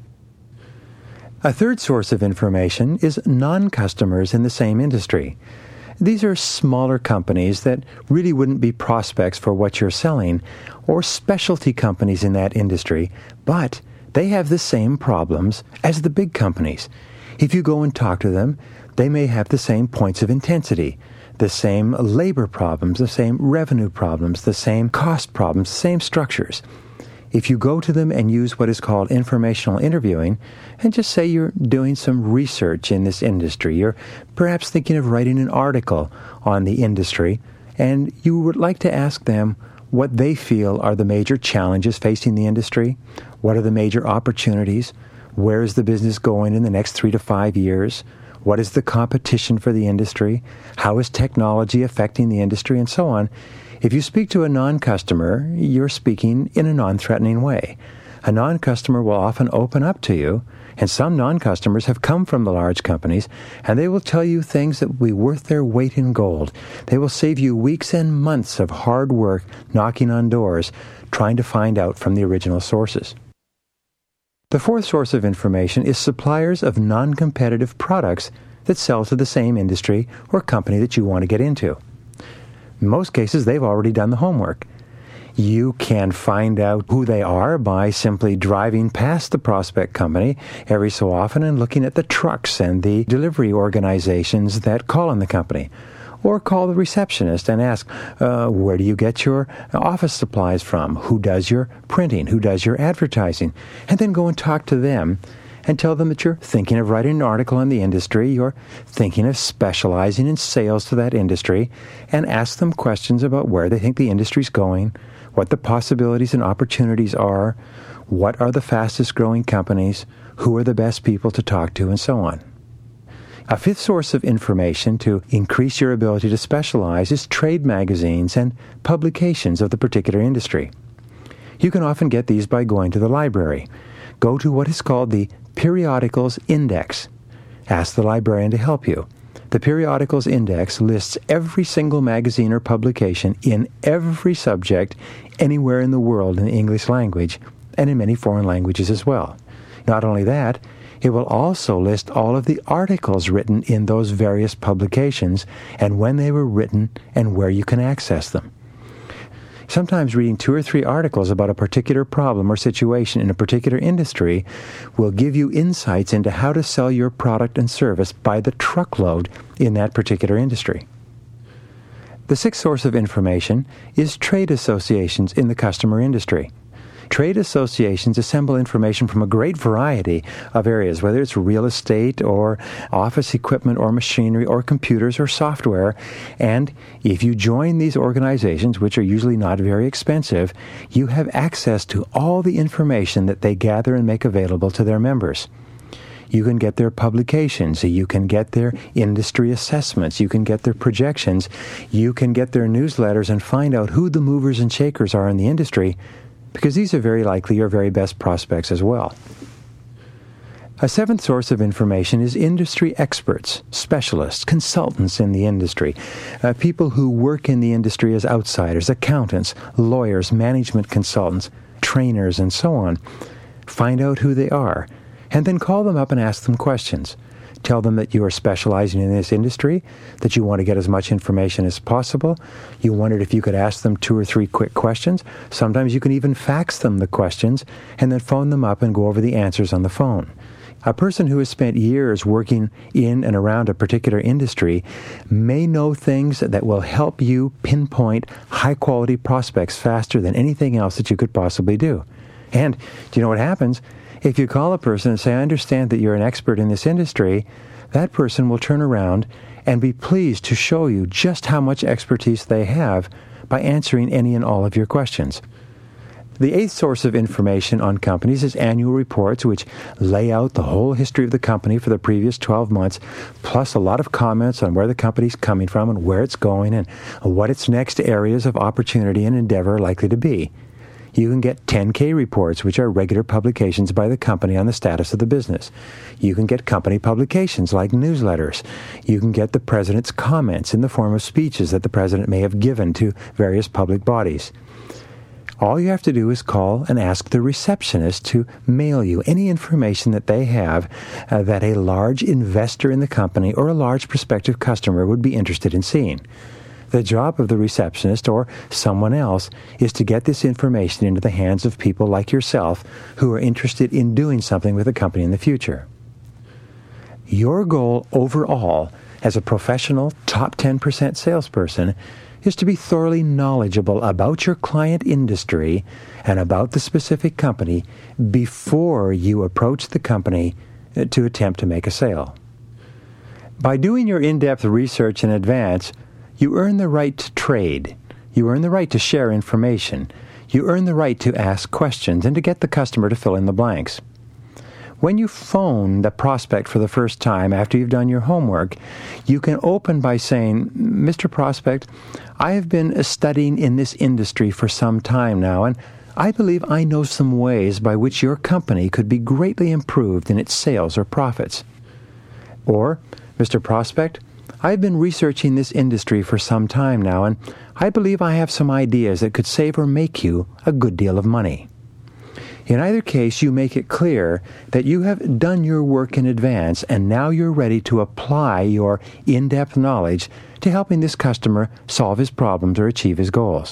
A third source of information is non-customers in the same industry. These are smaller companies that really wouldn't be prospects for what you're selling, or specialty companies in that industry, but they have the same problems as the big companies. If you go and talk to them, they may have the same points of intensity, the same labor problems, the same revenue problems, the same cost problems, the same structures. If you go to them and use what is called informational interviewing, and just say you're doing some research in this industry, you're perhaps thinking of writing an article on the industry, and you would like to ask them what they feel are the major challenges facing the industry, what are the major opportunities, where is the business going in the next three to five years, what is the competition for the industry, how is technology affecting the industry, and so on. If you speak to a non-customer, you're speaking in a non-threatening way. A non-customer will often open up to you, and some non-customers have come from the large companies, and they will tell you things that will be worth their weight in gold. They will save you weeks and months of hard work knocking on doors, trying to find out from the original sources. The fourth source of information is suppliers of non-competitive products that sell to the same industry or company that you want to get into. In most cases, they've already done the homework. You can find out who they are by simply driving past the prospect company every so often and looking at the trucks and the delivery organizations that call on the company. Or call the receptionist and ask, uh, where do you get your office supplies from? Who does your printing? Who does your advertising? And then go and talk to them and tell them that you're thinking of writing an article on the industry, you're thinking of specializing in sales to that industry, and ask them questions about where they think the industry's going, what the possibilities and opportunities are, what are the fastest growing companies, who are the best people to talk to, and so on. A fifth source of information to increase your ability to specialize is trade magazines and publications of the particular industry. You can often get these by going to the library. Go to what is called the Periodicals Index. Ask the librarian to help you. The Periodicals Index lists every single magazine or publication in every subject anywhere in the world in the English language, and in many foreign languages as well. Not only that, it will also list all of the articles written in those various publications and when they were written and where you can access them. Sometimes reading two or three articles about a particular problem or situation in a particular industry will give you insights into how to sell your product and service by the truckload in that particular industry. The sixth source of information is trade associations in the customer industry. Trade associations assemble information from a great variety of areas, whether it's real estate or office equipment or machinery or computers or software. And if you join these organizations, which are usually not very expensive, you have access to all the information that they gather and make available to their members. You can get their publications, you can get their industry assessments, you can get their projections, you can get their newsletters and find out who the movers and shakers are in the industry, because these are very likely your very best prospects as well. A seventh source of information is industry experts, specialists, consultants in the industry, uh, people who work in the industry as outsiders, accountants, lawyers, management consultants, trainers, and so on. Find out who they are, and then call them up and ask them questions. Tell them that you are specializing in this industry, that you want to get as much information as possible. You wondered if you could ask them two or three quick questions. Sometimes you can even fax them the questions and then phone them up and go over the answers on the phone. A person who has spent years working in and around a particular industry may know things that will help you pinpoint high-quality prospects faster than anything else that you could possibly do. And do you know what happens? If you call a person and say, I understand that you're an expert in this industry, that person will turn around and be pleased to show you just how much expertise they have by answering any and all of your questions. The eighth source of information on companies is annual reports, which lay out the whole history of the company for the previous twelve months, plus a lot of comments on where the company's coming from and where it's going and what its next areas of opportunity and endeavor are likely to be. You can get ten K reports, which are regular publications by the company on the status of the business. You can get company publications like newsletters. You can get the president's comments in the form of speeches that the president may have given to various public bodies. All you have to do is call and ask the receptionist to mail you any information that they have uh, that a large investor in the company or a large prospective customer would be interested in seeing. The job of the receptionist or someone else is to get this information into the hands of people like yourself who are interested in doing something with the company in the future. Your goal overall as a professional top ten percent salesperson is to be thoroughly knowledgeable about your client industry and about the specific company before you approach the company to attempt to make a sale. By doing your in-depth research in advance, you earn the right to trade. You earn the right to share information. You earn the right to ask questions and to get the customer to fill in the blanks. When you phone the prospect for the first time after you've done your homework, you can open by saying, Mister Prospect, I have been studying in this industry for some time now, and I believe I know some ways by which your company could be greatly improved in its sales or profits. Or, Mister Prospect, I've been researching this industry for some time now, and I believe I have some ideas that could save or make you a good deal of money. In either case, you make it clear that you have done your work in advance, and now you're ready to apply your in-depth knowledge to helping this customer solve his problems or achieve his goals.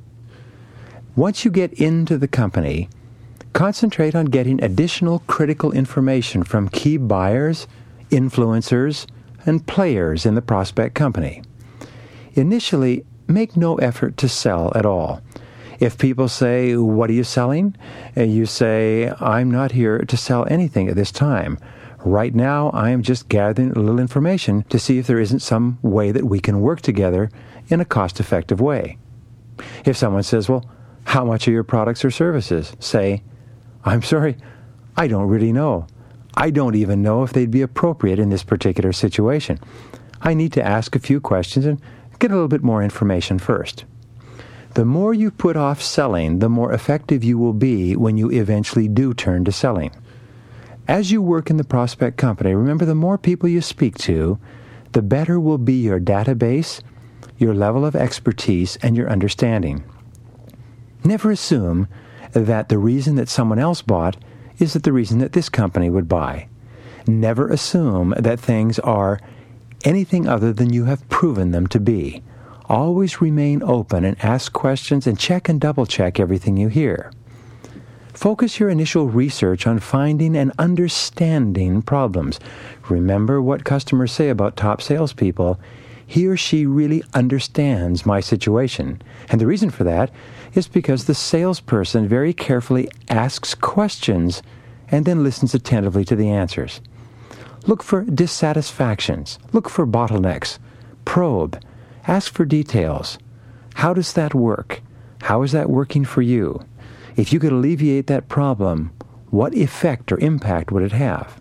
Once you get into the company, concentrate on getting additional critical information from key buyers, influencers, and players in the prospect company. Initially, make no effort to sell at all. If people say, "What are you selling?" you say, "I'm not here to sell anything at this time. Right now, I am just gathering a little information to see if there isn't some way that we can work together in a cost-effective way." If someone says, "Well, how much are your products or services?" say, "I'm sorry, I don't really know. I don't even know if they'd be appropriate in this particular situation. I need to ask a few questions and get a little bit more information first." The more you put off selling, the more effective you will be when you eventually do turn to selling. As you work in the prospect company, remember, the more people you speak to, the better will be your database, your level of expertise, and your understanding. Never assume that the reason that someone else bought is that the reason that this company would buy. Never assume that things are anything other than you have proven them to be. Always remain open and ask questions and check and double-check everything you hear. Focus your initial research on finding and understanding problems. Remember what customers say about top salespeople. He or she really understands my situation. And the reason for that is because the salesperson very carefully asks questions and then listens attentively to the answers. Look for dissatisfactions. Look for bottlenecks. Probe. Ask for details. How does that work? How is that working for you? If you could alleviate that problem, what effect or impact would it have?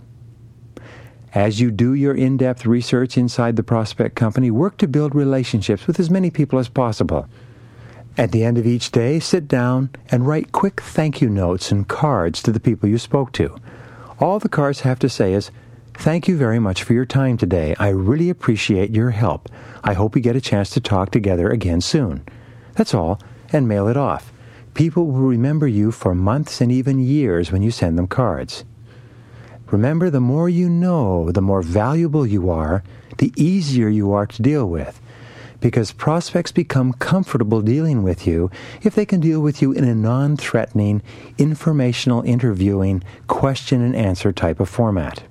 As you do your in-depth research inside the prospect company, work to build relationships with as many people as possible. At the end of each day, sit down and write quick thank you notes and cards to the people you spoke to. All the cards have to say is, "Thank you very much for your time today. I really appreciate your help. I hope we get a chance to talk together again soon." That's all, and mail it off. People will remember you for months and even years when you send them cards. Remember, the more you know, the more valuable you are, the easier you are to deal with, because prospects become comfortable dealing with you if they can deal with you in a non-threatening, informational interviewing, question and answer type of format.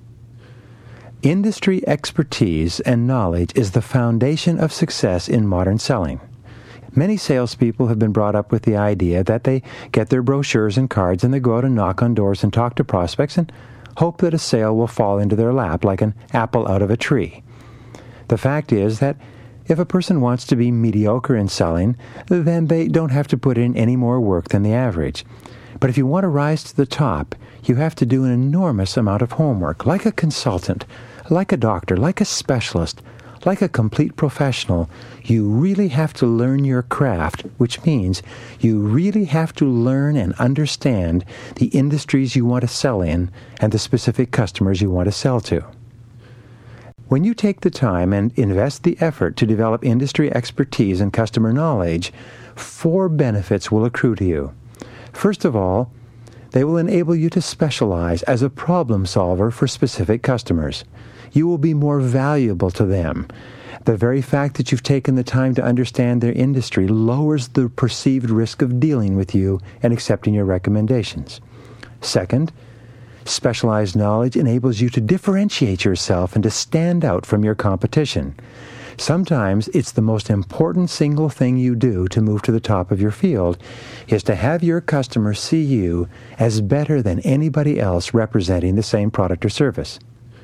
Industry expertise and knowledge is the foundation of success in modern selling. Many salespeople have been brought up with the idea that they get their brochures and cards and they go out and knock on doors and talk to prospects and hope that a sale will fall into their lap like an apple out of a tree. The fact is that if a person wants to be mediocre in selling, then they don't have to put in any more work than the average. But if you want to rise to the top, you have to do an enormous amount of homework, like a consultant, like a doctor, like a specialist, like a complete professional. You really have to learn your craft, which means you really have to learn and understand the industries you want to sell in and the specific customers you want to sell to. When you take the time and invest the effort to develop industry expertise and customer knowledge, four benefits will accrue to you. First of all, they will enable you to specialize as a problem solver for specific customers. You will be more valuable to them. The very fact that you've taken the time to understand their industry lowers the perceived risk of dealing with you and accepting your recommendations. Second, specialized knowledge enables you to differentiate yourself and to stand out from your competition. Sometimes it's the most important single thing you do to move to the top of your field is to have your customers see you as better than anybody else representing the same product or service.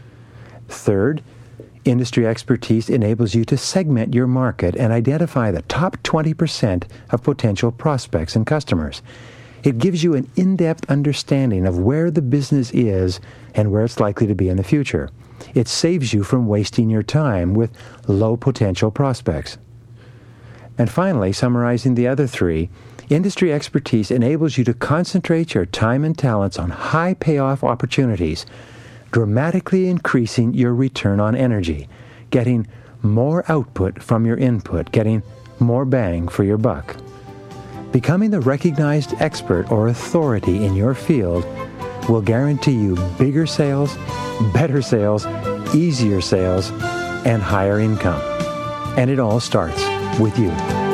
Third, industry expertise enables you to segment your market and identify the top twenty percent of potential prospects and customers. It gives you an in-depth understanding of where the business is and where it's likely to be in the future. It saves you from wasting your time with low-potential prospects. And finally, summarizing the other three, industry expertise enables you to concentrate your time and talents on high-payoff opportunities, dramatically increasing your return on energy, getting more output from your input, getting more bang for your buck. Becoming the recognized expert or authority in your field will guarantee you bigger sales, better sales, easier sales, and higher income. And it all starts with you.